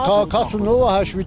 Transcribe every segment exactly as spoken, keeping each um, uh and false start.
Քաղաքացունով հաշվի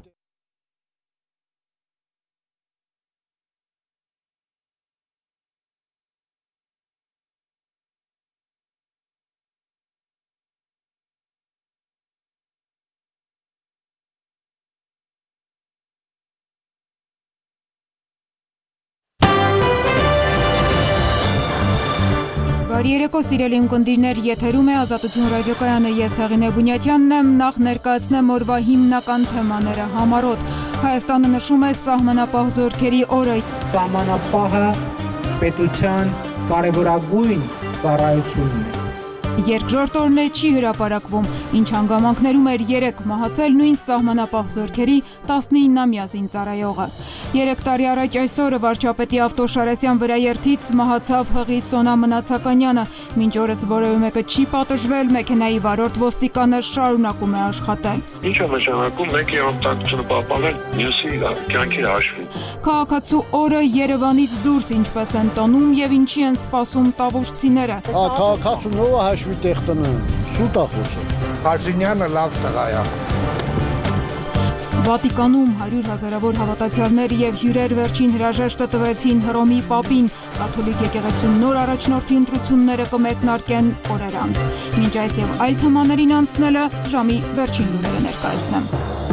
Բարի երեկո սիրելի ունկնդիրներ, եթերում է Ազատություն ռադիոկայանը, ես Հեղինե Բունյաթյանն եմ, նախ ներկայացնեմ օրվա հիմնական թեմաները համառոտ։ Հայաստանը նշում է սահմանապահ զորքերի օրը։ Սահմանապահը պետության կարևորագույն ծառայությունն է։ Երկրորդ օրն է չի հրապարակվում, ինչ հանգամանքներում էր երեք մահացել նույն սահմանապահ զորքերի տասնինամյա զինծառայողը։ Երեք տարի առաջ այսօրը վարչապետի Ավտոշարասյան վրաերթից մահացավ հղի Սոնա Մնացականյանը, մինչ օրս որևէ մեկը չի պատժվել, մեքենայի վարորդ ոստիկանը շարունակում է աշխատել։ Ինչ է նշանակում մեկի անվտանգությունը պահպանել, մյուսի կյանքի հաշվին։ Քաղաքացու օրը Երևանից դուրս ինչպես են տոնում եւ ինչի են սպասում տավուշցիները։ Քաղաքացունով հաշվի տեղ տնը, սուտ է խոսում։ Փաշինյանը լավ տղա է։ Վատիկանում հարյուր հազարավոր հավատացյալներ եւ հյուրեր վերջին հրաժեշտը տվեցին Հռոմի Պապին։ Կաթոլիկ եկեղեցու նոր առաջնորդի ընտրությունները կմեկնարկեն օրեր անց։ Մինչ այս եւ այլ թեմաներին անցնելը ժամի վերջին լուրերը ներկայացնեմ։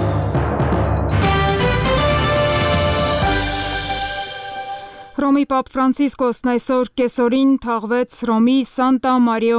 Հռոմի Պապ Ֆրանցիսկոսն այսօր կեսօրին թաղվեց Հռոմի Սանտա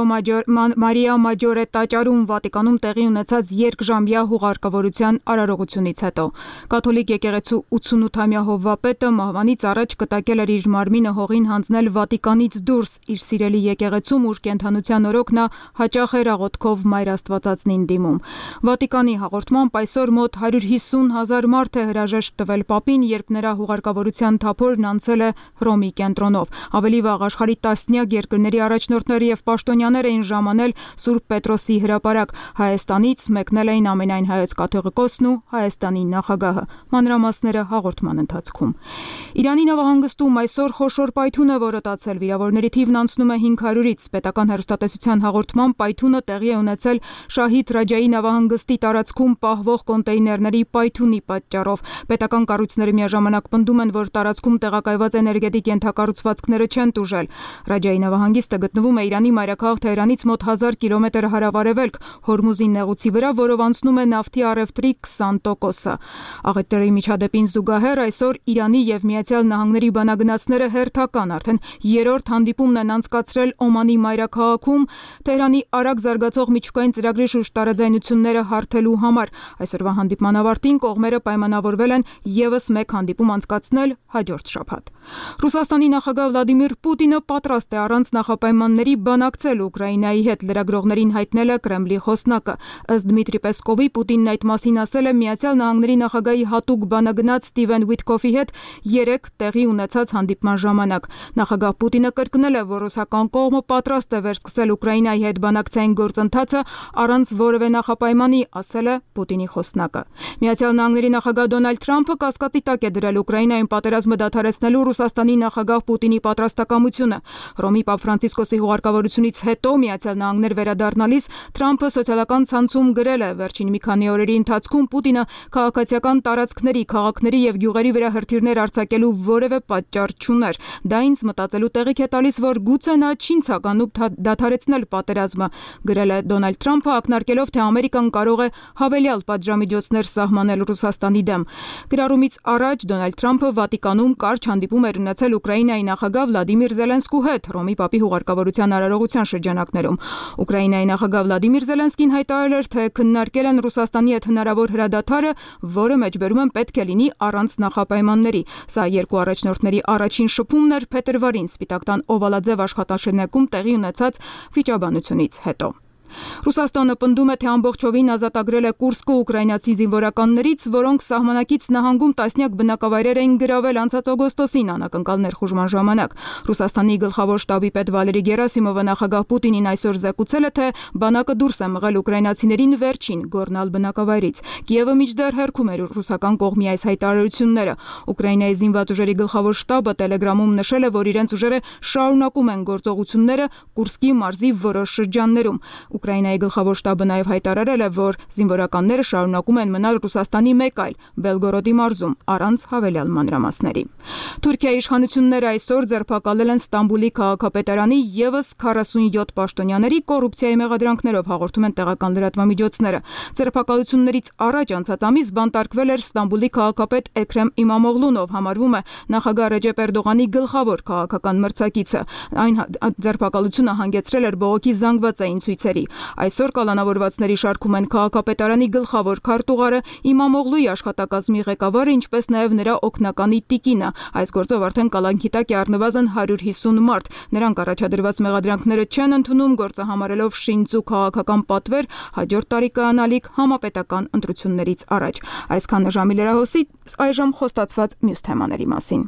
Մարիա Մաջորե տաճարում Վատիկանում տեղի ունեցած երկժամյա հուղարկավորության արարողությունից հետո։ Կաթոլիկ եկեղեցու ութսունութամյա հովվապետը մահվանից առաջ կտակել էր իր մարմինը հողին հանձնել Վատիկանից դուրս իր սիրելի եկեղեցում, ուր կենդանության օրոք նա հաճախ էր աղոթքով Մայր Աստվածածնին դիմում։ Վատիկանի հաղորդմամբ այսօր մոտ հարյուր հիսուն հազար մարդ է հրաժեշտ տվել Պապին, երբ նրա հուղարկավորության թափորն անցել է Հռոմի կենտրոնով։ Ավելի վաղ աշխարհի տասնյակ երկրների առաջնորդներ եւ պաշտոնյաներ էին ժամանել Սուրբ Պետրոսի հրապարակ։ Հայաստանից մեկնել էին ամենայն հայոց կաթողիկոսն ու Հայաստանի նախագահը։ Մանրամասները հաղորդման ընթացքում։ Իրանի նավահանգստում այսօր խոշոր պայթուն է որոտացել, վիրավորների թիվն անցնում է հինգ հարյուրից։ Պետական հեռուստատեսության հաղորդմամբ պայթունը տեղի է ունեցել Շահիդ Ռաջայի նավահանգստի տարածքում պահվող կոնտեյներների պայթունի պատճառով։ Պետական կառույցները միաժամանակ պնդում են, որ տարածքում տեղակայված էներգետիկ ենթակառուցվածքները չեն տուժել։ Ռաջայի նավահանգիստը գտնվում է Իրանի մայրաքաղաք Թեհրանից մոտ հազար կիլոմետր հարավարևելք Հորմուզի նեղուցի վրա, որով անցնում է նավթի առևտրի քսան տոկոսը։ Աղետների միջադեպին զուգահեռ այսօր Իրանի եւ Միացյալ Նահանգների բանագնացները հերթական արդեն երրորդ հանդիպումն են անցկացրել Օմանի մայրաքաղաքում Թեհրանի արագ զարգացող միջուկային ծրագրի շուրջ տարաձայնությունները հարթելու համար։ Այսօրվա հանդիպման ավարտին կողմերը պայմանավորվել են եւս մեկ հանդիպում անցկացնել հաջորդ շաբաթ։ Ռուսաստանի նախագահ Վլադիմիր Պուտինը պատրաստ է առանց նախապայմանների բանակցել Ուկրաինայի հետ, լրագրողներին հայտնել է Կրեմլի խոսնակը։ Ըստ Դմիտրի Պեսկովի, Պուտինն այդ մասին ասել է Միացյալ Նահանգների նախագահի հատուկ բանագնաց Ստիվեն Ուիտկոֆի հետ երեք տեղի ունեցած հանդիպման ժամանակ։ Նախագահ Պուտինը կրկնել է, որ ռուսական կողմը պատրաստ է վերսկսել Ուկրաինայի հետ բանակցային գործընթացը առանց որևէ նախապայմանի, ասել է Պուտինի խոսնակը։ Միացյալ Նահանգների նախագահ Դոնալդ Թրամփը կասկածի տակ է դրել Ուկրաինայում պատերազմը դադարեցնելու Ռուսաստանի նախագահ Պուտինի պատրաստակամությունը։ Հռոմի Պապ Ֆրանցիսկոսի հուղարկավորությունից հետո Միացյալ Նահանգներ վերադառնալիս Թրամփը սոցիալական ցանցում գրել է. «Վերջին մի քանի օրերի ընթացքում Պուտինը քաղաքացիական տարածքների, քաղաքների եւ գյուղերի վրա հրթիռներ արձակելու որևէ պատճառ չուներ։ Դա ինձ մտածելու տեղիք է տալիս, որ գուցե նա չի ցանկանում դադարեցնել պատերազմը», գրել է Դոնալդ Թրամփը, ակնարկելով, թե Ամերիկան կարող է հավելյալ պատժամիջոցներ սահմանել Ռուսաստանի դեմ։ Գրառումից առաջ Դոնալդ Թրամփը Վատիկանում կարճ հանդիպում էր ունեցել Ուկրաինայի նախագահ Վլադիմիր Զելենսկու հետ Հռոմի Պապի հուղարկավորության արարողության շրջանակներում։ Ուկրաինայի նախագահ Վլադիմիր Զելենսկին հայտարարել էր, թե քննարկել են Ռուսաստանի հետ հնարավոր հրադադարը, որը մեջբերում են պետք է լինի առանց նախապայմանների։ Սա երկու առաջնորդների առաջին շփումն էր փետրվարին Սպիտակ տան օվալաձև աշխատաշրջանում տեղի ունեցած վիճաբանությունից հետո։ Ռուսաստանը պնդում է, թե ամբողջովին ազատագրել է Կուրսկը ուկրաինացի զինվորականներից, որոնք սահմանակից նահանգում տասնյակ բնակավայրեր էին գրավել անցած օգոստոսին անակնկալ ներխուժման ժամանակ։ Ռուսաստանի գլխավոր շտաբի պետ Վալերի Գերասիմովը նախագահ Պուտինին այսօր զեկուցել է, թե բանակը դուրս է մղել ուկրաինացիներին վերջին Գորնալ բնակավայրից։ Կիևը մինչդեռ հերքում էր ռուսական կողմի այս հայտարարությունները։ Ուկրաինայի զինված ուժերի գլխավոր շտաբը Տելեգրամում նշել է, որ իրենց ուժերը շարունակում են գործողությունները Կուրսկի մարզի որոշ շրջաններում։ Ուկրաինայի գլխավոր շտաբը նաև հայտարարել է, որ զինվորականները շարունակում են մնալ Ռուսաստանի մեկ այլ Բելգորոդի մարզում առանց հավելյալ մանրամասների։ Թուրքիայի իշխանությունները այսօր ձերբակալել են Ստամբուլի քաղաքապետարանի ևս քառասունյոթ պաշտոնյաների կոռուպցիայի մեղադրանքներով, հաղորդում են տեղական լրատվամիջոցները։ Ձերբակալություններից առաջ անցած ամիս բանտարկվել էր Ստամբուլի քաղաքապետ Էքրեմ Իմամօղլուն, ով համարվում է նախագահ Ռեջեփ Էրդողանի գլխավոր քաղաքական մրցակիցը։ Այն ձերբակալությունը հանգեցրել էր բողոքի զանգվածային ցույցերի։ Այսօր կալանավորվածների շարքում են քաղաքապետարանի գլխավոր քարտուղարը, Իմամօղլուի աշխատակազմի ղեկավարը, ինչպես նաև նրա օգնականի տիկինը։ Այս գործով արդեն կալանքի տակ է առնվազն հարյուր հիսուն մարդ։ Նրանք առաջադրված մեղադրանքները չեն ընդունում, գործը համարելով շինծու քաղաքական պատվեր հաջորդ տարի կայանալիք համապետական ընտրություններից առաջ։ Այսքանը ժամի լրահոսի, այժմ խոստացված մյուս թեմաների մասին։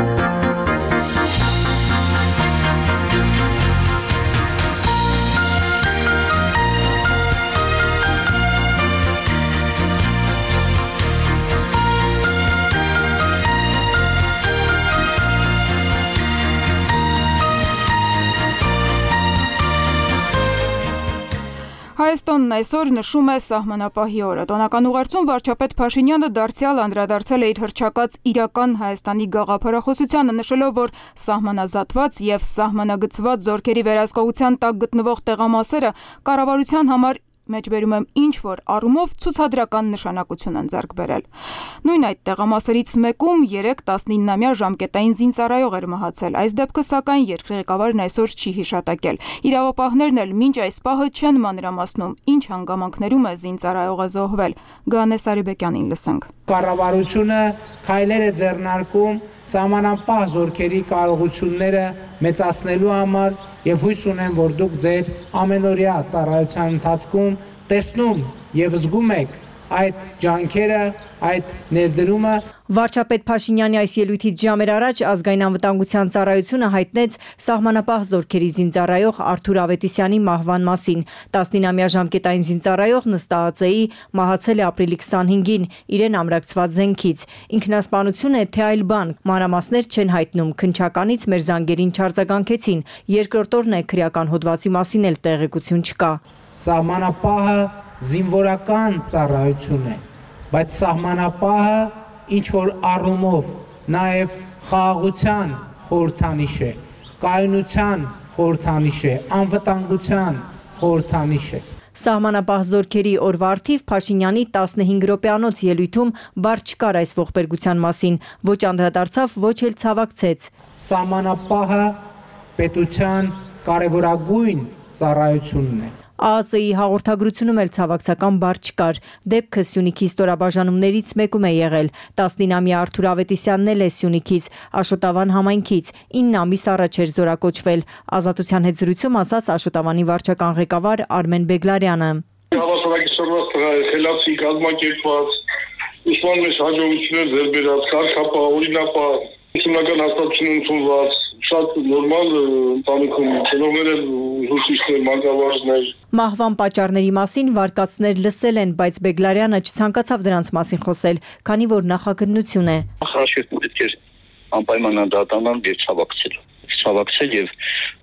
Հայաստանն այսօր նշում է սահմանապահի օրը։ Տոնական ուղերձում վարչապետ Փաշինյանը դարձյալ անդրադարձել է իր հռչակած իրական Հայաստանի գաղափարախոսությանը, նշելով, որ սահմանազատված եւ սահմանագծված զորքերի վերահսկողության տակ գտնվող տեղամասերը կառավարության համար մեջբերում եմ ինչ-որ առումով ցուցադրական նշանակություն են ձեռք բերել։ Նույն այդ տեղամասերից մեկում երեք տասնիննամյա ժամկետային զինծառայող էր մահացել։ Այս դեպքը, սակայն, երկրի ղեկավարն այսօր չի հիշատակել։ Իրավապահներն էլ մինչ այս պահը չեն մանրամասնում, ինչ հանգամանքներում է զինծառայողը զոհվել։ Գանե Սարիբեկյանին լսենք։ Կառավարությունը քայլեր է ձեռնարկում սահմանապահ զորքերի կարողությունները մեծացնելու համար եւ հույս ունեմ, որ դուք ձեր ամենօրյա ծառայության ընթացքում տեսնում եւ զգում եք այդ ջանքերը, այդ ներդրումը։ Վարչապետ Փաշինյանի այս ելույթից ժամեր առաջ ազգային անվտանգության ծառայությունը հայտնեց սահմանապահ զորքերի զինծառայող Արթուր Ավետիսյանի մահվան մասին։ տասնինամյա ժամկետային զինծառայող նստԱԱԾ-ի մահացել է ապրիլի քսանհինգին իրեն ամրակցված զենքից։ Ինքնասպանություն է թե այլ բան, մանրամասներ չեն հայտնում, քննչականից մեր զանգերին չարձագանքեցին։ Երկրորդ օրն է քրեական հոդվածի մասին էլ տեղեկություն չկա։ Սահմանապահը զինվորական ծառայություն է, բայց սահմանապահը ինչ որ առումով նաև խաղաղության խորհրդանիշ է, կայունության խորհրդանիշ է, անվտանգության խորհրդանիշ է։ Սահմանապահ զորքերի օրվա առթիվ Փաշինյանի տասնհինգ րոպեանոց ելույթում բառ չկար այս ողբերգության մասին, ոչ անդրադարձավ, ոչ էլ ցավակցեց։ Սահմանապահը պետության կարևորագույն ծառայությունն է։ ԱԱԾ-ի հաղորդագրությունում էլ ցավակցական բառ չկար։ Դեպքը Սյունիքի ստորաբաժանումներից մեկում է եղել։ տասնինամյա Արթուր Ավետիսյանն էլ է Սյունիքից, Աշոտավան համայնքից, ինը ամիս առաջ էր զորակոչվել։ Ազատության հետ զրույցում ասաց Աշոտավանի վարչական ղեկավար Արմեն Բեգլարյանը։ Հավասարակշռված տղա է, խելացի, կազմակերպված, ուսման մեջ հաջողություններ ձեռք բերած, կարգապահ, օրինապահ, ուսումնական հաստատություն ընդունված, շատ նորմալ ընտանիքում ծնողներ, ուսուցիչներ, մանկավարժներ։ Մահվան պատճառների մասին վարկածներ լսել են, բայց Բեգլարյանը չցանկացավ դրանց մասին խոսել, քանի որ նախագնություն է։ Հաշվետու պետք է անպայման դատանալ եւ ցավակցել։ Ցավակցել եւ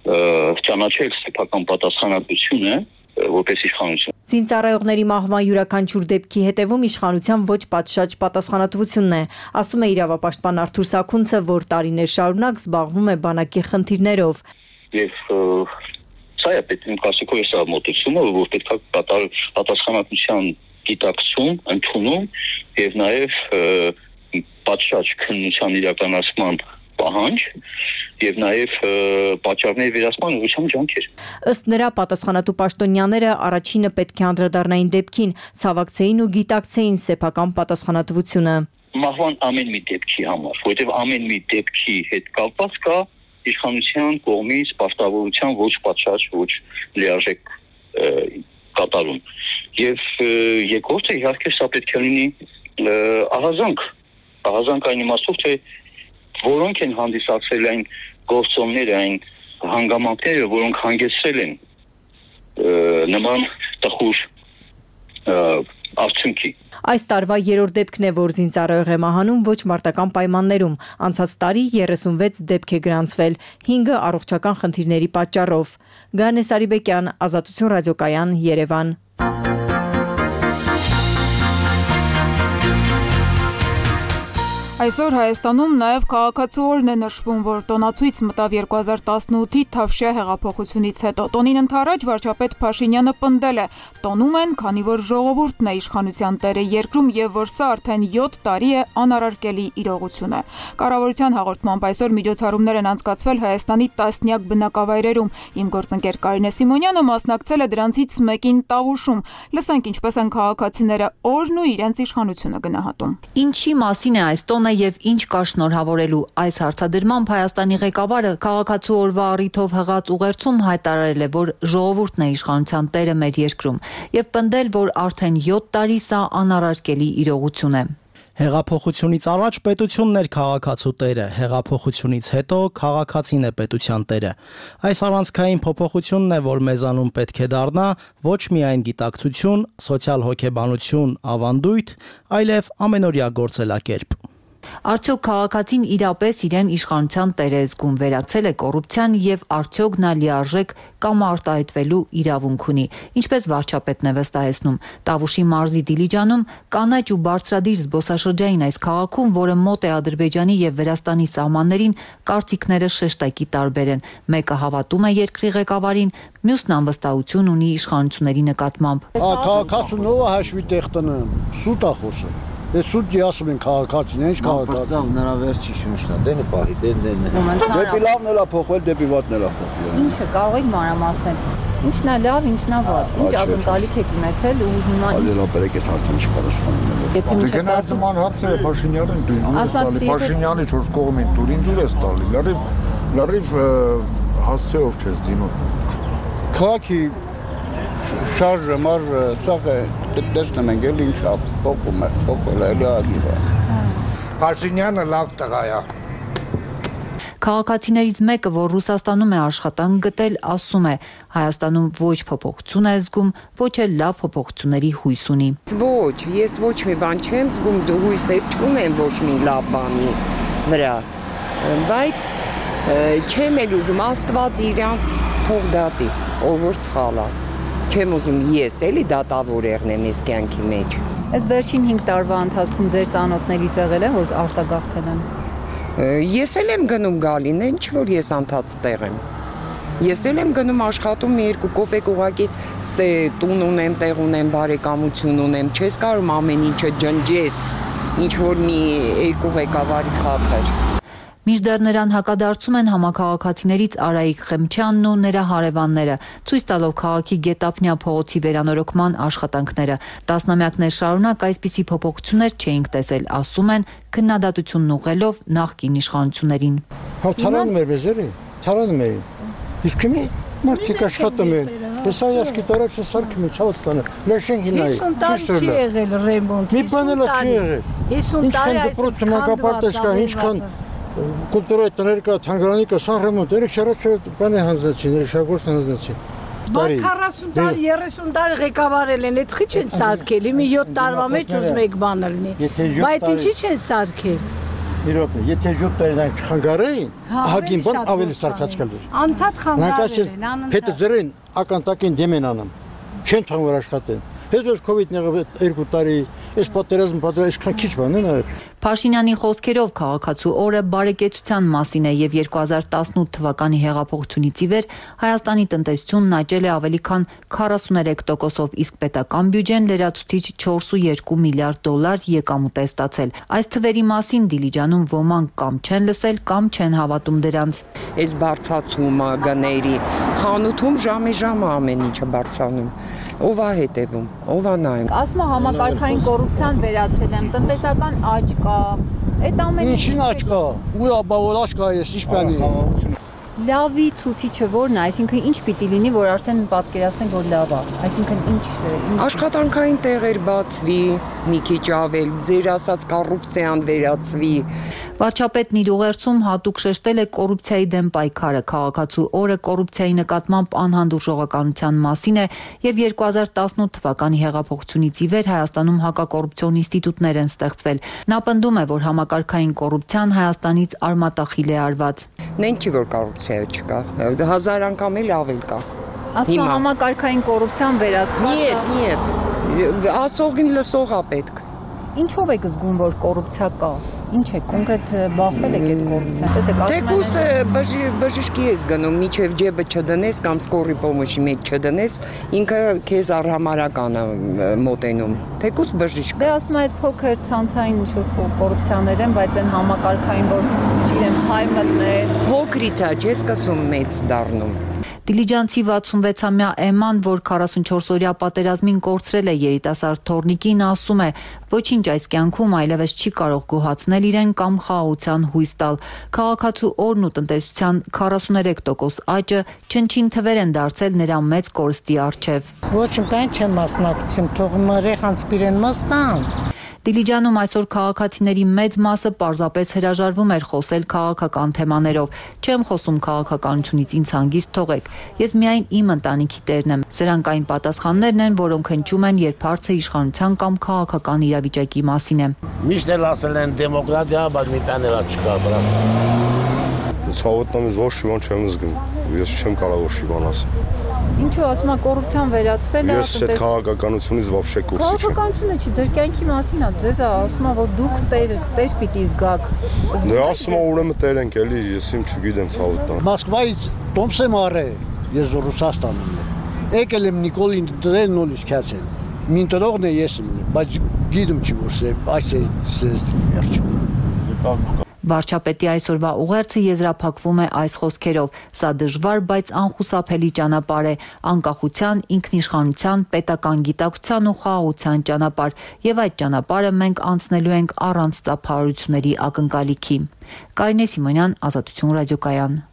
ճանաչել սեփական պատասխանատվությունը որպես իշխանություն։ Զինծառայողների մահվան յուրաքանչյուր դեպքի հետևում իշխանության ոչ պատշաճ պատասխանատվությունն է, ասում է իրավապաշտպան Արթուր Սաքունցը, որ տարիներ շարունակ զբաղվում է բանակի խնդիրներով։ Եվ սա է պետք է կասիկով է մոտեցումը, որ պետք է կատարել պատասխանատվության դիտակցում, ընդունում եւ նաեւ պատշաճ քննության իրականացման պահանջ եւ նաեւ պատճառների վերացման ուղղությամբ ջանքեր։ Ըստ նրա պատասխանատու պաշտոնյաները առաջինը պետք է անդրադառնային դեպքին, ցավակցեին ու գիտակցեին սեփական պատասխանատվությունը։ Մահվան ամեն մի դեպքի համար, որովհետեւ ամեն մի դեպքի հետ կապված կա իշխանության կողմից պարտավորության ոչ պատշաճ, ոչ լիարժեք կատարում։ Եվ երկրորդը իհարկե սա պետք է լինի ահազանգ, ահազանգ այն իմաստով, թե որոնք են հանդիսացել այն գործոնները, այն հանգամանքները, որոնք հանգեցրել են նման տխուր արդյունքի։ Այս տարվա երրորդ դեպքն է, որ զինծառայող է մահանում ոչ մարտական պայմաններում։ Անցած տարի երեսունվեց դեպք է գրանցվել, հինգը առողջական խնդիրների պատճառով։ Գանե Սարիբեկյան, Ազատություն ռադիոկայան, Երևան։ Այսօր Հայաստանում նաև քաղաքացու օրն է նշվում, որ տոնացույց մտավ երկու հազար տասնութի Թավշյա հեղափոխությունից հետո։ Տոնին ընդառաջ վարչապետ Փաշինյանը պնդել է. տոնում են, քանի որ ժողովուրդն է իշխանության տերը երկրում եւ որ սա արդեն յոթ տարի է անարարկելի իրողություն է։ Կառավարության հաղորդմամբ այսօր միջոցառումներ են անցկացվել Հայաստանի տասնյակ բնակավայրերում։ Իմ գործընկեր Կարինե Սիմոնյանը մասնակցել է դրանցից մեկին Տավուշում։ Լսենք ինչպես են քաղաքացիները օրն ու իրենց իշխանությունը գնահատում։ Ինչի մասին է այս տոնը եւ ինչ կա շնորհավորելու այս հարցադրմամբ Հայաստանի ղեկավարը քաղաքացու օրվա առիթով հղած ուղերձում հայտարարել է, որ ժողովուրդն է իշխանության տերը մեր երկրում եւ պնդել, որ արդեն յոթ տարի սա անարարկելի իրողություն է։ Հեղափոխությունից առաջ պետությունն էր քաղաքացու տերը, հեղափոխությունից հետո քաղաքացին է պետության տերը։ Այս առանցքային փոփոխությունն է, որ մեզանում պետք է դառնա ոչ միայն գիտակցություն, սոցիալ հոգեբանություն, ավանդույթ, այլև ամենօրյա գործելակերպ։ Արդյոք քաղաքացին իրապես իրեն իշխանության տեր է զգում, վերացել է կոռուպցիան եւ արդյոք նա լիարժեք կամ արտահայտվելու իրավունք ունի, ինչպես վարչապետն է վստահեցնում։ Տավուշի մարզի Դիլիջանում կանաչ ու բարձրադիր զբոսաշրջային այս քաղաքում, որը մոտ է Ադրբեջանի եւ Վրաստանի սահմաններին, կարծիքները շեշտակի տարբեր են։ Մեկը հավատում է երկրի ղեկավարին, մյուսն անվստահություն ունի իշխանությունների նկատմամբ։ Քաղաքացուն ով է հաշվի տեղ տնում, սուտ է խոսում։ Ես սուտի ասում են քաղաքացին, ինչ քաղաքացին։ Նրա վերջի շունչն է, դենը պահի, դեն դեն։ Դեպի լավն էլ է փոխվել, դեպի վատն էլ է փոխվել։ Ինչը կարող եք մանրամասնել։ Ինչն է լավ, ինչն է վատ։ Ինչ ակնկալիք եք ունեցել ու հիմա Այլելապերեք այդ հարցը ինչ պատասխանում եք։ Եթե միշտ նման հարցը Փաշինյանին դու ինձ տալի, Փաշինյանի չորս կողմին դու ինձ ես տալի։ Լարիվ լարիվ հասցեով չես դիմում։ Քաղաքի շարժը, մարժը, սաղը տեսնում ենք էլ ինչ փոխում է, փոխվել է էլի ագիվա։ Փաշինյանը լավ տղա է։ Քաղաքացիներից մեկը, որ Ռուսաստանում է աշխատանք գտել, ասում է. Հայաստանում ոչ փոփոխություն է զգում, ոչ էլ լավ փոփոխությունների հույս ունի։ Ոչ, ես ոչ մի բան չեմ զգում, դու հույսեր չունեմ ոչ մի լավ բանի վրա, բայց չեմ էլ ուզում Աստված իրանց թող դատի, ով որ սխալ է։ Չեմ ուզում ես էլի դատավոր եղնեմ ես կյանքի մեջ։ Այս վերջին հինգ տարվա ընթացքում ձեր ծանոթներից եղել են, որ արտագաղթել են։ Ես էլ եմ գնում գալին, ինչ որ ես անդած տեղ եմ։ Ես էլ եմ գնում աշխատում մի երկու կոպեկ ուղակի տուն ունեմ, տեղ ունեմ, բարեկամություն ունեմ, չես կարող ամեն ինչը ջնջես, ինչ որ մի երկու ղեկավարի խաթր։ Մինչդեռ նրան հակադարձում են համաքաղաքացիներից Արայիկ Խեմչյանն ու նրա հարևանները, ցույց տալով քաղաքի Գետափնյա փողոցի վերանորոգման աշխատանքները։ Տասնամյակներ շարունակ այսպիսի փոփոխություններ չէինք տեսել, ասում են, քննադատությունն ուղղելով նախկին իշխանություններին։ Հա թարանում էր վեզերի, թարանում էր։ Իսկ մի մարդիկ աշխատում են։ Հեսա յաշկի տարած սարքում է ցավստանը։ Լեշեն գինայի։ հիսուն տարի չի եղել ռեմոնտ։ Մի բան էլ չի եղել։ հիսուն տարի այսքան մանկապարտեզ կա, ինչքան կուլտուրայի տներ կա, թանգարանի կա, սա ռեմոնտ, երեք շարաչը բան է հանձնեցին, երեք շագործ հանձնեցին։ Բայց քառասուն տարի, երեսուն տարի ղեկավարել են, այդ քիչ են սարքել, մի յոթ տարվա մեջ ուզում եք բան լինի։ Բայց ինչի չեն սարքել։ Իրոք, եթե յոթ տարի խանգարեին, ահագին բան ավելի սարքած կլներ։ Անդադ խանգարել են, անընդհատ։ Փետը զրեն ականտակին դեմ են անում։ Չեն թվում որ աշխատեն։ Հետո COVID-ն եղավ երկու տարի, այս պատերազմը պատերազմը այսքան քիչ բան են արել։ Փաշինյանի խոսքերով քաղաքացու օրը բարեկեցության մասին է եւ երկու հազար տասնութ թվականի հեղափոխությունից ի վեր Հայաստանի տնտեսությունն աճել է ավելի քան քառասուներեք տոկոսով, իսկ պետական բյուջեն լրացուցիչ չորս կόμμα երկու միլիարդ դոլար եկամուտ է ստացել։ Այս թվերի մասին Դիլիջանում ոմանք կամ չեն լսել, կամ չեն հավատում դրանց։ Այս բարձացումը գների խանութում ժամե ժամը ամեն ինչը բարձանում։ Ով է հետևում, ով է նայում։ Ասում է համակարգային կոռուպցիան վերացրել եմ, տնտեսական աճ կա։ Այդ ամեն ինչին աճ կա։ Ու բավարար աճ կա, ես ինչ բանի։ Լավի ցուցիչը որն է, այսինքն ինչ պիտի լինի, որ արդեն պատկերացնենք, որ լավ է։ Այսինքն ինչ աշխատանքային տեղեր բացվի, մի քիչ ավել, ձեր ասած կոռուպցիան վերացվի։ Վարչապետն իր ուղերձում հատուկ շեշտել է կոռուպցիայի դեմ պայքարը, քաղաքացու օրը կոռուպցիայի նկատմամբ անհանդուրժողականության մասին է եւ երկու հազար տասնութ թվականի հեղափոխությունից ի վեր Հայաստանում հակակոռուպցիոն ինստիտուտներ են ստեղծվել։ Նա պնդում է, որ համակարգային կոռուպցիան Հայաստանից արմատախիլ է արված։ Նեն չի որ կոռուպցիա չկա, հազար անգամ էլ ավել կա։ Ասում համակարգային կոռուպցիան վերացված է։ Нет, нет։ Ասողին լսողա պետք։ Ինչով եք զգում, որ կոռուպցիա կա։ Ինչ է կոնկրետ բախվել եք այդ կոռուպցիան։ Տեսեք, Թեկուս բժշկի ես գնում, միջև ջեբը չդնես կամ սկորի պոմոշի մեջ չդնես, ինքը քեզ առհամարական է մոտենում։ Թեկուս բժիշկ։ Դե ասում եմ այդ փոքր ցանցային ինչ-որ կոռուպցիաներ են, բայց այն համակարգային, որ չգիտեմ, հայ մտնել։ Փոքրից է, չես սկսում մեծ դառնում։ Դիլիջանցի վաթսունվեցամյա Էման, որ քառասունչորս-օրյա պատերազմին կորցրել է երիտասարդ թոռնիկին, ասում է, ոչինչ այս կյանքում այլևս չի կարող գոհացնել իրեն կամ խաղաղության հույս տալ։ Քաղաքացու օրն ու տնտեսության քառասուներեք տոկոս աճը չնչին թվեր են դարձել նրա մեծ կորստի առջև։ Ոչ ինքան չեմ մասնակցում, թող մերեխանց պիրեն մասնան։ Դիլիջանում այսօր քաղաքացիների մեծ մասը պարզապես հրաժարվում էր խոսել քաղաքական թեմաներով։ Չեմ խոսում քաղաքականությունից, ինձ հանգիստ թողեք։ Ես միայն իմ ընտանիքի տերն եմ։ Սրանք այն պատասխաններն են, որոնք հնչում են, երբ հարցը իշխանության կամ քաղաքական իրավիճակի մասին է։ Միշտ էլ ասել են դեմոկրատիա, բայց մի տան էլ չկա, բրավ։ Ցավոտնամ ես ոչ մի բան չեմ զգում։ Ես չեմ կարող ոչ մի բան ասել։ Ինչու ասում եմ կոռուպցիան վերացվել է։ Ես այդ քաղաքականությունից вообще կուրսի չեմ։ Քաղաքականությունը չի, ձեր կյանքի մասին է, ձեզ ասում եմ, որ դուք տեր տեր պիտի զգաք։ Դե ասում եմ ուրեմն տեր ենք էլի, ես իմ չգիտեմ ցավոտնամ։ Մոսկվայից Տոմս եմ արել, ես Ռուսաստանում եմ։ Եկել եմ Նիկոլին դրել նորից քացել։ Մին տրողն է ես եմ, բայց գիտեմ չի որ այս է վերջ։ Վարչապետի այսօրվա ուղերձը եզրափակվում է այս խոսքերով. սա դժվար, բայց անխուսափելի ճանապարհ է, անկախության, ինքնիշխանության, պետական գիտակցության ու խաղաղության ճանապարհ, եւ այդ ճանապարհը մենք անցնելու ենք առանց ծափահարությունների ակնկալիքի։ Կարինե Սիմոնյան, Ազատություն ռադիոկայան։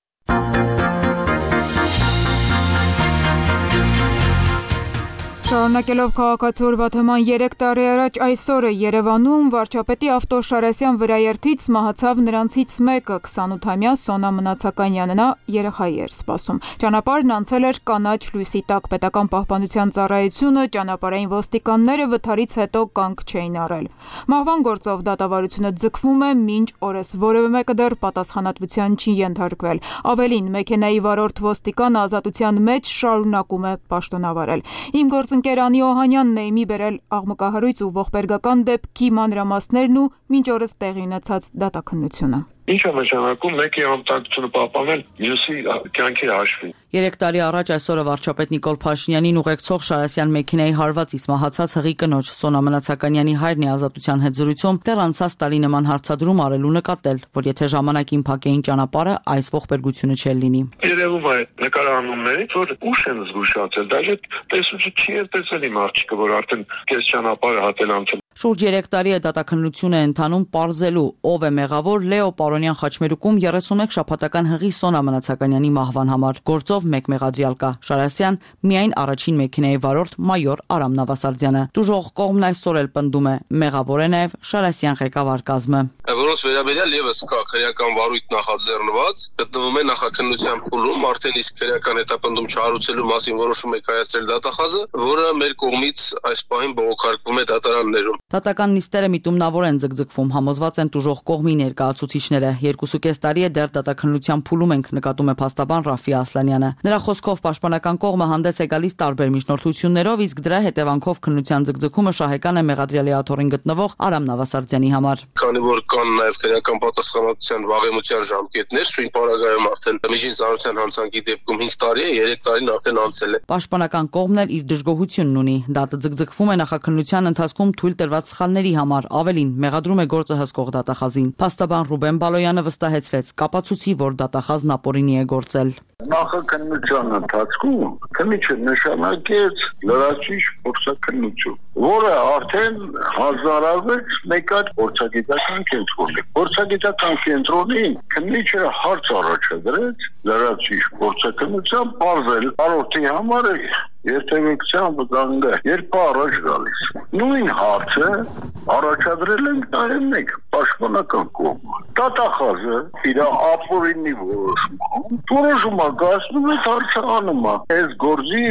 Շարունակելով քաղաքացու օրվա թեման երեք տարի առաջ այսօրը Երևանում վարչապետի Ավտոշարասյան վրաերթից մահացավ նրանցից մեկը, քսանութամյա Սոնա Մնացականյանը, նա երեխայի էր սպասում։ Ճանապարհն անցել էր կանաչ լույսի տակ, պետական պահպանության ծառայությունը, ճանապարհային ոստիկանները վթարից հետո կանգ չէին առել։ Մահվան գործով դատավարությունը ձգվում է, մինչ օրս որևէ մեկը դեռ պատասխանատվության չի ենթարկվել։ Ավելին, մեքենայի վարորդ ոստիկանը ազատության մեջ շարունակում է պաշտոնավարել։ Իմ գործ Ընկեր Անի Օհանյանն է իմի բերել աղմկահարույց ու ողբերգական դեպքի մանրամասներն ու մինչ օրս տեղի ունեցած դատաքննությունը։ Ինչ է նշանակում մեկի անվտանգությունը պահպանել, մյուսի կյանքի հաշվին։ Երեք տարի առաջ այսօրը վարչապետ Նիկոլ Փաշինյանին ուղեկցող Շարասյան մեքենայի հարվածից մահացած հղի կնոջ Սոնա Մնացականյանի հայրն է Ազատության հետ զրույցում դեռ անցած տարի նման հարցադրում արել ու նկատել, որ եթե ժամանակին փակեին ճանապարհը, այս ողբերգությունը չէր լինի։ Երևում է նկարահանումներից, որ ուշ են զգուշացել, դաժե տեսուչը չի էլ տեսել իմ աղջիկը, որ արդեն կես ճանապարհը հատել անցել։ Շուրջ երեք տարի է դատաքննություն է ընթանում պարզելու ով է մեղավոր Լեո Պարոնյան Խաչմերուկում երեսունմեկ շաբաթական հղի Սոնա Մնացականյանի մահվան համար։ Գործով մեկ մեղադրյալ կա՝ Շարասյան, միայն առաջին մեքենայի վարորդ մայոր Արամ Նավասարդյանը։ Դժոխ կողմն այսօր էլ պնդում է մեղավոր է նաև Շարասյան ղեկավար կազմը։ Որոնց վերաբերյալ եւս կա քրեական վարույթ նախաձեռնված, գտնվում է նախաքննության փուլում, արդեն իսկ քրեական հետապնդում չհարուցելու մասին որոշում է կայացրել դատախազը, որը մեր կողմից այս պահին բողոքարկվում է դատարաններում։ Դատական նիստերը միտումնավոր են ձգձգվում, համոզված են տուժող կողմի ներկայացուցիչները։ Երկուսուկես տարի է դեռ դատաքննության փուլում ենք, նկատում է փաստաբան Ռաֆի Ասլանյանը։ Նրա խոսքով պաշտպանական կողմը հանդես է գալիս տարբեր միջնորդություններով, իսկ դրա հետևանքով քննության ձգձգումը շահեկան է մեղադրյալի աթոռին գտնվող Արամ Նավասարդյանի համար։ Քանի որ կան նաև քրեական պատասխանատվության վաղեմության ժամկետներ, սույն պարագայում արդեն միջին ծանոթության հանցանքի դեպքում հինգ տարի է, երեք տարին արդեն անցել է։ Պաշտպանական կողմն էլ իր դժգոհությունն ունի։ Դատը ձգձգվում է նախաքննության ընթացքում թույլ տրված սխալների համար, ավելին մեղադրում է գործը հսկող դատախազին։ Փաստաբան Ռուբեն Բալոյանը վստահեցրեց, կապացուցի, որ դատախազն ապօրինի է գործել։ Նախաքննության ընթացքում քննիչը նշանակեց լրացուցիչ փորձաքննություն, որը արդեն հազարավեց մեկ այլ փորձագիտական կենտրոնի։ Փորձագիտական կենտրոնին քննիչը հարց առաջադրեց լրացուցիչ փորձաքննության բարձել առօրյա համար երթևեկության վտանգը երբ առաջ գալիս։ Նույն հարցը առաջադրել ենք նաև մեկ պաշտպանական կողմը։ Դատախազը իր ապօրինի որոշումը որոշում է կայացնում է հարցանում է։ Այս գործի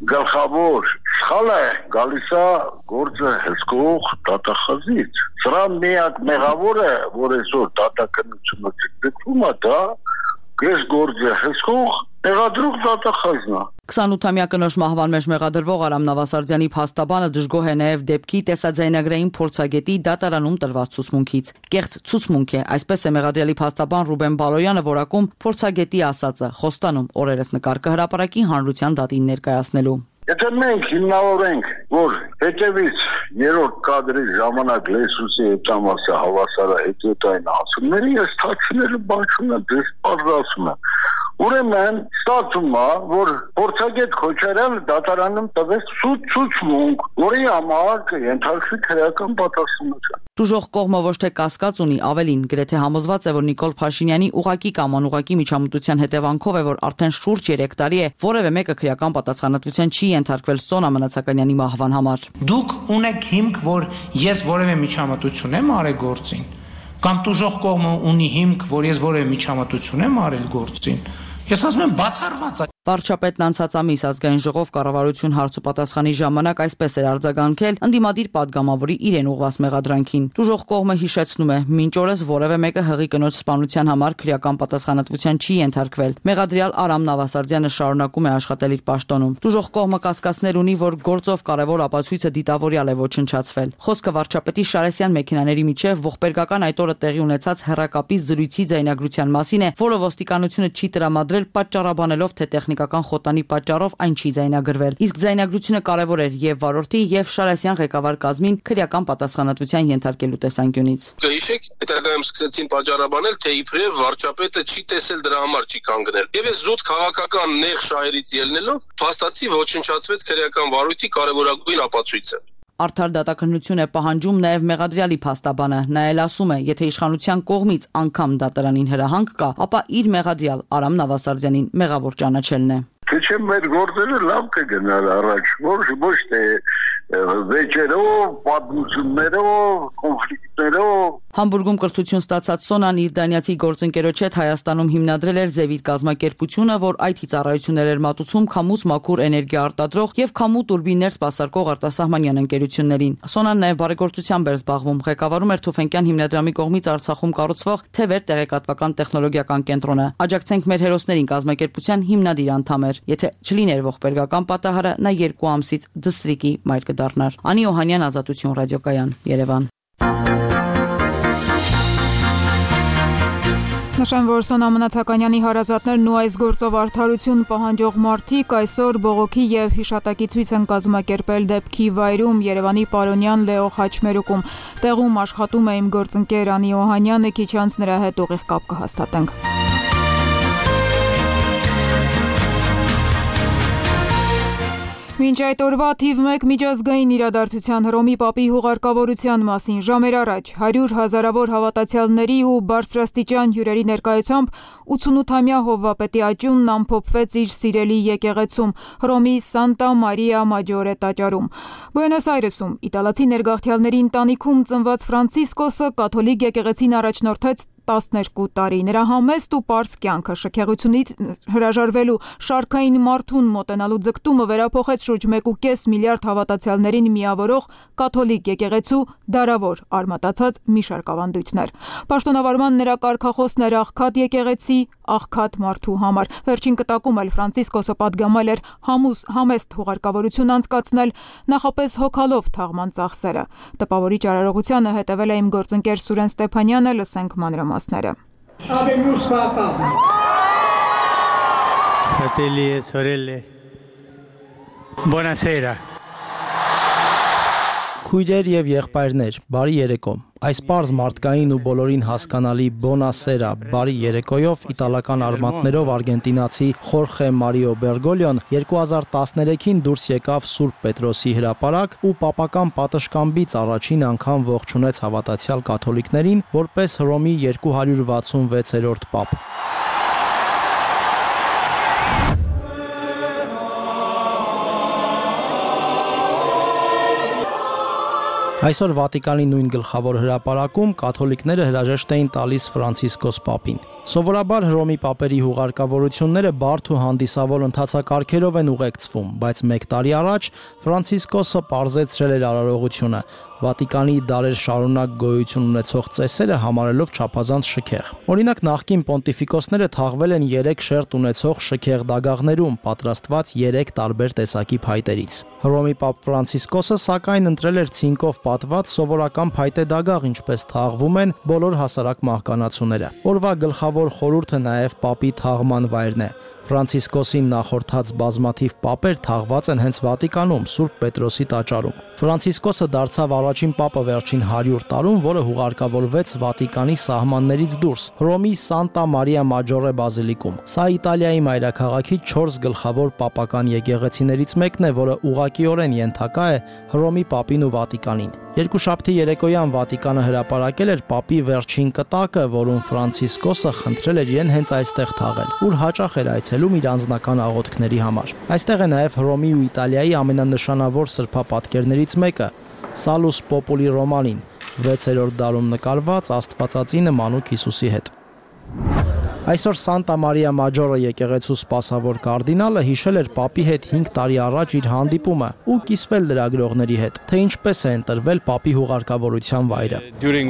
գլխավոր սխալը գալիս է գործը հսկող դատախազից։ Սրա միակ մեղավորը, որ այսօր դատականությունը ձգտվում է, դա այս գործը հսկող մեղադրող դատախազն է։ քսանութամյա կնոջ մահվան մեջ մեղադրվող Արամ Նավասարդյանի փաստաբանը դժգոհ է նաև դեպքի տեսաձայնագրային փորձագետի դատարանում տրված ցուցմունքից։ Կեղծ ցուցմունք է, այսպես է մեղադրյալի փաստաբան Ռուբեն Բալոյանը որակում փորձագետի ասածը, խոստանում օրերս նկար կհրապարակի հանրության դատին ներկայացնելու։ Եթե մենք հիմնավորենք, որ հետևից երրորդ կադրի ժամանակ Լեսուսի հետամասը հավասար է հետետային ասումների, ես թաքցնելու բան չունեմ, դες պարզացում եմ։ Ուրեմն ստացվում է, որ փորձագետ Քոչարյանը դատարանում տվեց սուտ ցուցմունք, որի համար կենթարկվի քրեական պատասխանատվության։ Դժոխ կողմը ոչ թե կասկած ունի, ավելին գրեթե համոզված է, որ Նիկոլ Փաշինյանի ուղակի կամ անուղակի միջամտության հետևանքով է, որ արդեն շուրջ երեք տարի է որևէ մեկը քրեական պատասխանատվության չի ենթարկվել Սոնա Մնացականյանի մահվան համար։ Դուք ունեք հիմք, որ ես որևէ միջամտություն եմ արել գործին, կամ դժոխ կողմը ունի հիմք, որ ես որևէ միջամտություն եմ արել գործին։ Ես ասում եմ բացառված է։ Վարչապետն անցած ամիս ազգային ժողով կառավարություն հարցուպատասխանի ժամանակ այսպես էր արձագանքել ընդդիմադիր падգամավորի իրեն ուղղված մեղադրանքին։ Դժոխ կողմը հիշեցնում է, մինչ օրս որևէ մեկը հղի կնոջ սպանության համար քրեական պատասխանատվության չի ենթարկվել։ Մեղադրյալ Արամ Նավասարդյանը շարունակում է աշխատել իր պաշտոնում։ Դժոխ կողմը կասկածներ ունի, որ գործով կարևոր ապացույցը դիտավորյալ է ոչնչացվել։ Խոսքը վարչապետի Շարեսյան մեքենաների միջև ողբերգական այդ օրը տեղի ունեցած հեռակապի զրույցի ձայնագրության մասին է, որը ոստիկանությունը չի տրամադրել պատճառաբանելով, թե տեխնիկական խոտանի պատճառով այն չի ձայնագրվել։ Իսկ ձայնագրությունը կարևոր էր եւ վարորդի եւ Շարասյան ղեկավար կազմին քրեական պատասխանատվության ենթարկելու տեսանկյունից։ Կհիշեք, հետագայում սկսեցին պատճառաբանել, թե իբրև վարչապետը չի տեսել դրա համար չի կանգնել։ Եվ այս զուտ քաղաքական նեղ շահերից ելնելով, փաստացի ոչնչացվեց քրեական վարույթի կարևորագույն ապացույցը։ Արդար դատաքննություն է պահանջում նաև մեղադրյալի փաստաբանը, նա էլ ասում է, եթե իշխանության կողմից անգամ դատարանին հրահանգ կա, ապա իր մեղադրյալ Արամ Նավասարդյանին մեղավոր ճանաչելն է։ Թե չէ մեր գործերը լավ կգնալ առաջ, ոչ ոչ թե վեճերով, պատմություններով, կոնֆլիկտներով։ Համբուրգում կրթություն ստացած Սոնան իր դանիացի գործընկերոջ հետ Հայաստանում հիմնադրել էր Զևիտ կազմակերպությունը, որ այ թի ծառայություններ էր մատուցում քամուց մաքուր էներգիա արտադրող եւ քամու տուրբիններ սպասարկող արտասահմանյան ընկերություններին։ Սոնան նաեւ բարեգործությամբ էր զբաղվում, ղեկավարում էր Թուֆենկյան հիմնադրամի կողմից Արցախում կառուցվող Թևեր տեղեկատվական տեխնոլոգիական կենտրոնը։ Աջակցենք մեր հերոսներին կազմակերպության հիմնադիր անդամ էր։ Եթե չլիներ ողբերգական պատահարը, նա երկու ամսից դստրիկի մայր կդառնար։ Անի Օհանյան, Ազատություն ռադիոկայան, Երևան։ Նշեմ, որ Սոնա Մնացականյանի հարազատներն ու այս գործով արդարություն պահանջող մարդիկ այսօր բողոքի եւ հիշատակի ցույց են կազմակերպել դեպքի վայրում Երևանի Պարոնյան Լեո խաչմերուկում։ Տեղում աշխատում է իմ գործընկեր Անի Օհանյանը, քիչ անց նրա հետ ուղիղ կապ կհաստատենք։ Մինչ այդ օրվա թիվ մեկ միջազգային իրադարձության Հռոմի Պապի հուղարկավորության մասին ժամեր առաջ հարյուր հազարավոր հավատացյալների ու բարձրաստիճան հյուրերի ներկայությամբ ութսունութամյա Հովվապետի աճյունն ամփոփվեց իր սիրելի եկեղեցում Հռոմի Սանտա Մարիա Մաջորե տաճարում։ Բուենոս Այրեսում իտալացի ներգաղթյալների ընտանիքում ծնված Ֆրանցիսկոսը կաթոլիկ եկեղեցին առաջնորդեց տասներկու տարի։ Նրա համեստ ու պարզ կյանքը շքեղությունից հրաժարվելու շարքային մարդուն մոտենալու ձգտումը վերափոխեց շուրջ մեկ ու կես միլիարդ հավատացյալներին միավորող կաթոլիկ եկեղեցու դարավոր արմատացած մի շարք ավանդույթներ։ Պաշտոնավարման նրա կարգախոսն էր աղքատ եկեղեցի, աղքատ մարդու համար։ Վերջին կտակում էլ Ֆրանցիսկոսը պատգամել էր համուզ համեստ հուղարկավորություն անցկացնել, նախապես հոգալով թաղման ծախսերը։ Տպավորիչ արարողությանը հետևել է իմ գործընկեր Սուրեն Ստեփանյանը, լսենք մանրամասները։ Abemus Papa. Fratelli e sorelle. Buonasera. Քույրեր եւ եղբայրներ, բարի երեկո։ Այս պարզ մարդկային ու բոլորին հասկանալի Բոնասերա բարի երեկոյով իտալական արմատներով արգենտինացի Խորխե Մարիո Բերգոլիոն երկու հազար տասներեքին դուրս եկավ Սուրբ Պետրոսի հրապարակ ու պապական պատշգամբից առաջին անգամ ողջունեց հավատացյալ կաթոլիկներին որպես Հռոմի երկու հարյուր վաթսունվեցերորդ պապ։ Այսօր Վատիկանի նույն գլխավոր հրապարակում կաթոլիկները հրաժեշտ էին տալիս Ֆրանցիսկոս Պապին։ Սովորաբար Հռոմի պապերի հուղարկավորությունները բարդ ու հանդիսավոր ընթացակարգերով են ուղեկցվում, բայց մեկ տարի առաջ Ֆրանցիսկոսը պարզեցրել էր արարողությունը, Վատիկանի դարեր շարունակ գոյություն ունեցող ծեսերը համարելով չափազանց շքեղ։ Օրինակ նախկին պոնտիֆիկոսները թաղվել են երեք շերտ ունեցող շքեղ դագաղներում, պատրաստված երեք տարբեր տեսակի փայտերից։ Հռոմի պապ Ֆրանցիսկոսը սակայն ընտրել էր ցինկով պատված սովորական փայտե դագաղ, ինչպես թաղվում են բոլոր հասարակ մահկանացուները։ Օրվա գլխավոր խորհուրդը նաև պապի թաղման վայրն է։ Ֆրանցիսկոսին նախորդած բազմաթիվ պապեր թաղված են հենց Վատիկանում, Սուրբ Պետրոսի տաճարում։ Ֆրանցիսկոսը դարձավ առաջին պապը վերջին հարյուր տարում, որը հուղարկավորվեց Վատիկանի սահմաններից դուրս, Հռոմի Սանտա Մարիա Մաջորե բազիլիկում։ Սա Իտալիայի մայրաքաղաքի չորս գլխավոր պապական եկեղեցիներից մեկն է, որը ուղղակիորեն ենթակա է Հռոմի պապին ու Վատիկանին։ Երկուշաբթի երեկոյան Վատիկանը հրապարակել էր պապի վերջին կտակը, որում Ֆրանցիսկոսը խնդրել էր իրեն հենց այստեղ թաղել, ուր հաճախ էր այցելում իր անձնական աղոթքների համար։ Այստեղ է նաև Հռոմի ու Իտալիայի ամենանշանավոր սրբապատկերներից մեկը՝ Salus Populi Romanին, վեցերորդ դարում նկարված Աստվածածինը մանուկ Հիսուսի հետ։ Այսօր Սանտա Մարիա Մաջորե եկեղեցու սպասավոր կարդինալը հիշել էր պապի հետ հինգ տարի առաջ իր հանդիպումը ու կիսվել լրագրողների հետ, թե ինչպես է ընտրվել պապի հուղարկավորության վայրը։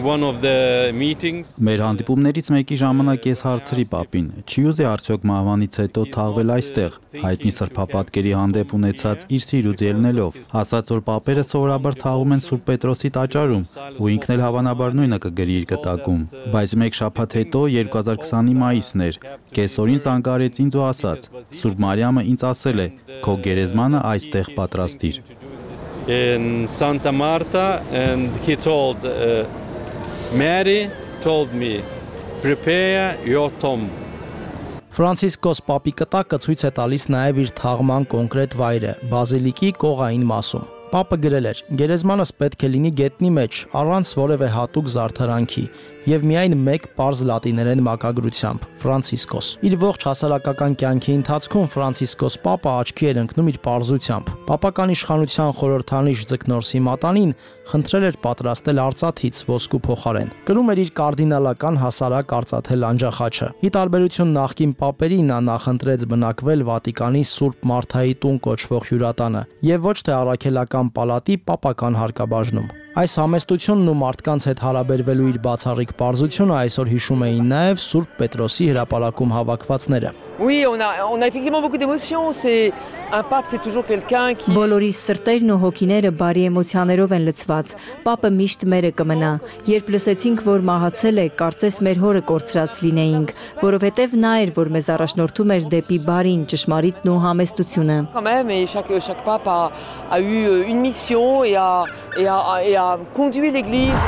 Մեր հանդիպումներից մեկի ժամանակ ես հարցրի պապին, չի ուզի արդյոք մահվանից հետո թաղվել այստեղ, հայտնի սրբապատկերի հանդեպ ունեցած իր սիրուց ելնելով, ասաց, որ պապերը սովորաբար թաղում են Սուրբ Պետրոսի տաճարում, ու ինքն էլ հավանաբար նույնը կգրի իր կտակում, բայց մեկ շաբաթ հետո երկու հազար քսանի մայիսն էր, կեսօրին զանգարեց ինձ ու ասաց, Սուրբ Մարիամը ինձ ասել է, քո գերեզմանը այստեղ պատրաստիր։ In Santa Marta, and he told uh, Mary told me, prepare your tomb. Ֆրանցիսկոս պապի կտակը ցույց է տալիս նաև իր թաղման կոնկրետ վայրը՝ բազիլիկի կողային մասում։ Պապը գրել էր. «Գերեզմանս պետք է լինի գետնի մեջ, առանց որևէ հատուկ զարդարանքի եւ միայն մեկ պարզ լատիներեն մակագրությամբ՝ Ֆրանցիսկոս»։ Իր ողջ հասարակական կյանքի ընթացքում Ֆրանցիսկոս պապը աչքի էր ընկնում իր պարզությամբ։ Պապական իշխանության խորհրդանիշ Ձկնորսի մատանին խնդրել էր պատրաստել արծաթից ոսկու փոխարեն։ Կրում էր իր կարդինալական հասարակ արծաթե լանջախաչը։ Ի տարբերություն նախկին պապերի, նա նախընտրեց բնակվել Վատիկանի Սուրբ Մարթայի տուն կոչվող հյուրատանը եւ ոչ թե առաքելական պալատի պապական հարկաբաժնում։ Այս համեստությունն ու մարդկանց հետ հարաբերվելու իր բացառիկ պարզությունը այսօր հիշում էին նաև Սուրբ Պետրոսի հրապարակում հավաքվածները։ Oui, on a on a effectivement beaucoup d'émotions, c'est un pape, c'est toujours quelqu'un qui Բոլորի սրտերն ու հոգիները բարի էմոցիաներով են լցված։ Պապը միշտ մերը կմնա։ Երբ լսեցինք, որ մահացել է, կարծես մեր հորը կորցրած լինեինք, որովհետև նա էր, որ մեզ առաջնորդում էր դեպի բարին, ճշմարիտն ու համեստությունը։ Quand même, et chaque chaque pape a a eu une mission et a et a et a conduit l'église.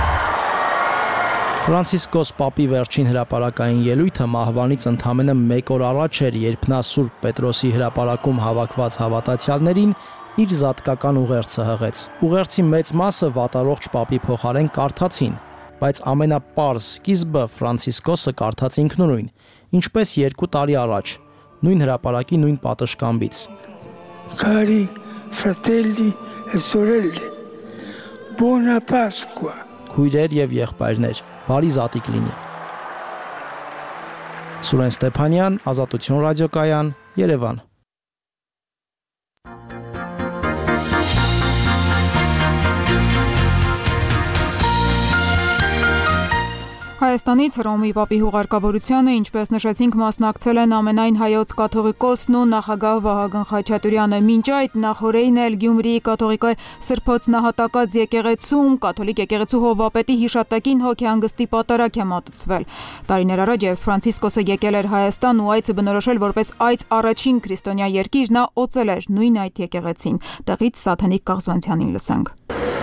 Ֆրանցիսկոս պապի վերջին հրապարակային ելույթը մահվանից ընդամենը մեկ օր առաջ էր, երբ նա Սուրբ Պետրոսի հրապարակում հավաքված հավատացյալներին իր զատկական ուղերձը հղեց։ Ուղերձի մեծ մասը վատառողջ պապի փոխարեն կարդացին, բայց ամենապարզ սկիզբը Ֆրանցիսկոսը կարդաց ինքնուրույն, ինչպես երկու տարի առաջ, նույն հրապարակի նույն պատշգամբից։ Cari fratelli e sorelle, buona Pasqua. Քույրեր եւ եղբայրներ, բարի զատիկ լինի։ Սուրեն Ստեփանյան, Ազատություն ռադիոկայան, Երևան։ Հայաստանից Հռոմի պապի հուղարկավորությանը, ինչպես նշեցինք, մասնակցել են ամենայն հայոց կաթողիկոսն ու նախագահ Վահագն Խաչատուրյանը։ Մինչ այդ նախորդին էլ Գյումրիի կաթողիկե Սրբոց Նահատակած եկեղեցում կաթոլիկ եկեղեցու հովվապետի հիշատակին հոգեհանգստի պատարագ է մատուցվել։ Տարիներ առաջ երբ Ֆրանցիսկոսը եկել էր Հայաստան ու այցը բնորոշել որպես այց առաջին քրիստոնյա երկիր, նա օծել էր նույն այդ եկեղեցին։ Տեղից Սաթենիկ Կաղզվանցյանին լսենք։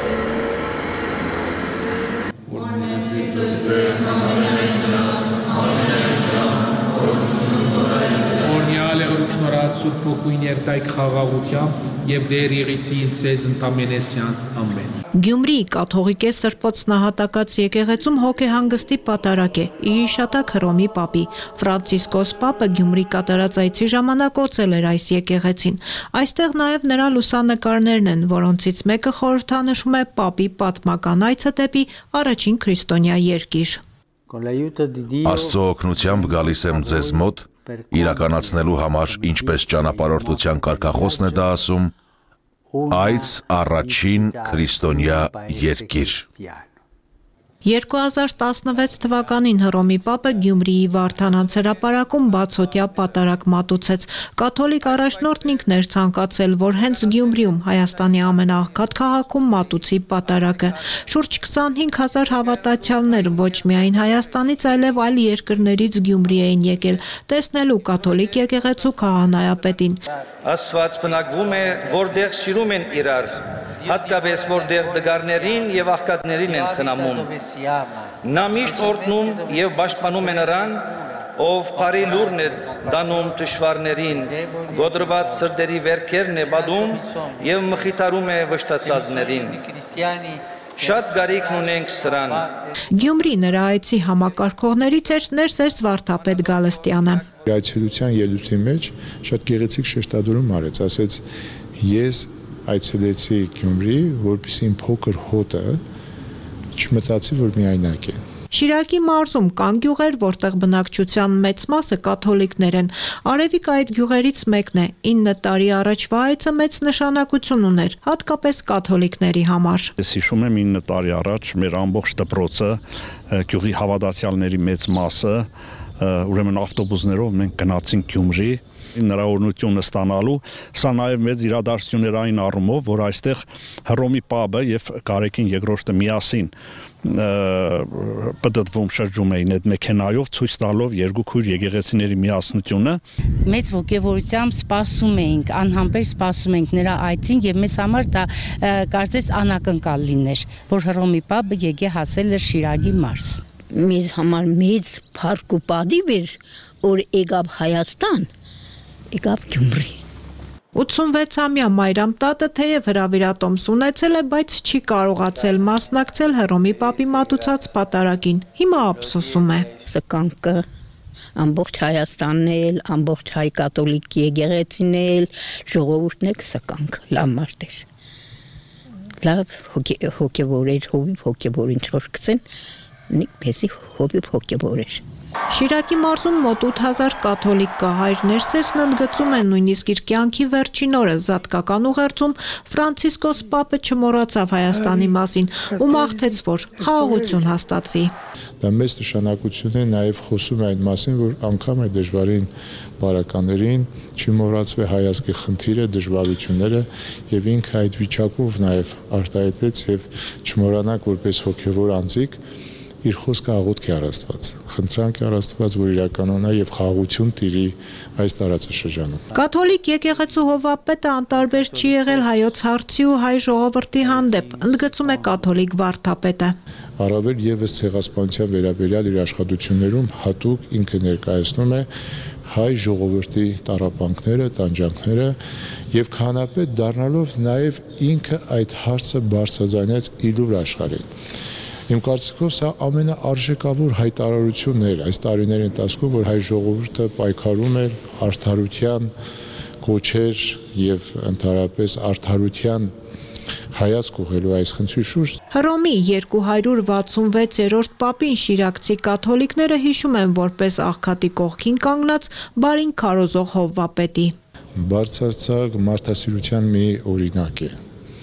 Օրնյալ է որ շնորհած Սուրբ Ոգին երթայք խաղաղությամբ եւ դեր եղեցին ցեզ ընդամենեսյան ամեն։ Գյումրիի կաթողիկե Սրբոց նահատակած եկեղեցում հոգեհանգստի պատարակ է՝ ի հիշատակ Հռոմի Պապի։ Ֆրանցիսկոս Պապը Գյումրի կատարած այցի ժամանակ օծել էր այս եկեղեցին։ Այստեղ նաև նրա լուսանկարներն են, որոնցից մեկը խորհրդանշում է Պապի պատմական այցը դեպի առաջին քրիստոնյա երկիր։ Աստծո օգնությամբ գալիս եմ ձեզ մոտ իրականացնելու համար, ինչպես ճանապարհորդության կարգախոսն է դա ասում, այց առաջին քրիստոնյա երկիր։ երկու հազար տասնվեց թվականին Հռոմի Պապը Գյումրիի Վարդանանց հրապարակում բացօթյա պատարակ մատուցեց։ Կաթոլիկ առաջնորդն ինքն էր ցանկացել, որ հենց Գյումրիում Հայաստանի ամենաաղքատ քաղաքում մատուցի պատարակը։ Շուրջ քսանհինգ հազար հավատացյալներ ոչ միայն Հայաստանից, այլև այլ երկրներից Գյումրի էին եկել տեսնելու կաթոլիկ եկեղեցու քահանայապետին։ Աստված բնակվում է, որտեղ սիրում են իրար, հատկապես որտեղ դգարներին եւ աղքատներին են խնամում։ Նա միշտ օրհնում եւ պաշտպանում է նրան, ով բարի լուրն է դանում դժվարներին, գոդրված սրտերի վերքերն է բադում եւ մխիթարում է վշտացածներին։ Շատ գարիքն ունենք սրան։ Գյումրի նրա այցի համակարգողներից էր Ներսես Վարդապետ Գալստյանը։ Այցելության ելույթի մեջ շատ գեղեցիկ շեշտադրում արեց, ասեց ես այցելեցի Գյումրի, որպեսզի իմ փոքր հոտը չմտածի, որ միայնակ է։ Շիրակի մարզում կան գյուղեր, որտեղ բնակչության մեծ մասը կաթոլիկներ են։ Արևիկը այդ գյուղերից մեկն է։ ինը տարի առաջվա այցը մեծ նշանակություն ուներ, հատկապես կաթոլիկների համար։ Ես հիշում եմ ինը տարի առաջ մեր ամբողջ դպրոցը, գյուղի հավատացյալների մեծ մասը, ուրեմն ավտոբուսներով մենք գնացինք Գյումրի նրա օրհնությունը ստանալու, սա նաև մեծ իրադարձություն էր այն առումով, որ այստեղ Հռոմի Պապը եւ Կարեկին երկրորդը միասին պատտվում շրջում էին այդ մեքենայով, ցույց տալով երկու քույր եկեղեցիների միասնությունը։ Մեծ ողջավորությամբ սպասում էինք, անհամբեր սպասում էինք նրա այցին եւ մեզ համար դա կարծես անակնկալ լիներ, որ Հռոմի Պապը եկե հասել էր Շիրակի մարզ։ Մեզ համար մեծ փառք ու պատիվ էր, որ եկավ Հայաստան, եկավ Գյումրի։ ութսունվեցամյա Մայրամ տատը թեև հրավիրատոմս ունեցել է, բայց չի կարողացել մասնակցել Հռոմի Պապի մատուցած պատարակին։ Հիմա ափսոսում է։ Սկանքը ամբողջ Հայաստանն էլ, ամբողջ հայ կաթոլիկ եկեղեցին էլ, ժողովուրդն է սկանք, լավ մարդ էր։ Լավ հոգևոր էր, հովիվ հոգևոր ինչ որ գցեն, նիքպեսի հովիվ հոգևոր էր։ Շիրակի մարզում մոտ ութ հազար կաթոլիկ կա, Հայր Ներսեսն ընդգծում է նույնիսկ իր կյանքի վերջին օրը զատկական ուղերձում Ֆրանցիսկոս Պապը չմոռացավ Հայաստանի մասին ու մաղթեց, որ խաղաղություն հաստատվի։ Դա մեծ նշանակություն է, նաև խոսում է այն մասին, որ անգամ այդ դժվարին բարականերին չմոռացվի հայազգի խնդիրը, դժվարությունները եւ ինքը այդ վիճակով նաև արտահայտեց եւ չմոռանաք որպես հոգեվոր անձիկ իր խոսքը աղոթք է առաստված, խնդրանք է առաստված, որ իրականանա եւ խաղաղություն տիրի այս տարածաշրջանում։ Կաթոլիկ եկեղեցու հովվապետը անտարբեր չի եղել հայոց հարցի ու հայ ժողովրդի հանդեպ, ընդգծում է կաթոլիկ վարդապետը։ Առավել եւս ցեղասպանության վերաբերյալ իր աշխատություններում հատուկ ինքը ներկայացնում է հայ ժողովրդի տառապանքները, տանջանքները եւ քահանապետ դառնալով նաեւ ինքը այդ հարցը բարձրաձայնեց իլուր աշխարհին։ Իմ կարծիքով սա ամենաարժեքավոր հայտարարությունն էր այս տարիների ընթացքում, որ հայ ժողովուրդը պայքարում էր արդարության կոչեր եւ ընդհանրապես արդարության հայացք ուղղելու այս խնդրի շուրջ։ Հռոմի երկու հարյուր վաթսունվեցերորդ Պապին շիրակցի կաթոլիկները հիշում են որպես աղքատի կողքին կանգնած բարին քարոզող հովվապետի։ Բարձրացակ մարդասիրության մի օրինակ է։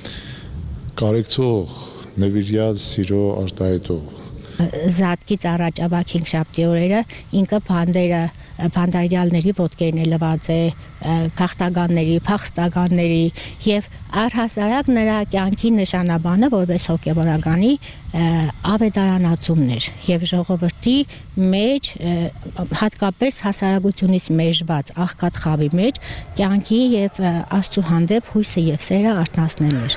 Կարեկցող նվիրյալ սիրո արտահայտող։ Զատկից առաջ ավակ հինգշաբթի օրերը ինքը բանդերը բանդարյալների ոտքերն է լված է, քաղաքտականների, փախստականների եւ առհասարակ նրա կյանքի նշանաբանը որպես հոգեվորականի ավետարանացումն էր եւ ժողովրդի մեջ հատկապես հասարակությունից մեժված աղքատ խավի մեջ կյանքի եւ Աստծո հանդեպ հույսը եւ սերը արթնացնելն էր։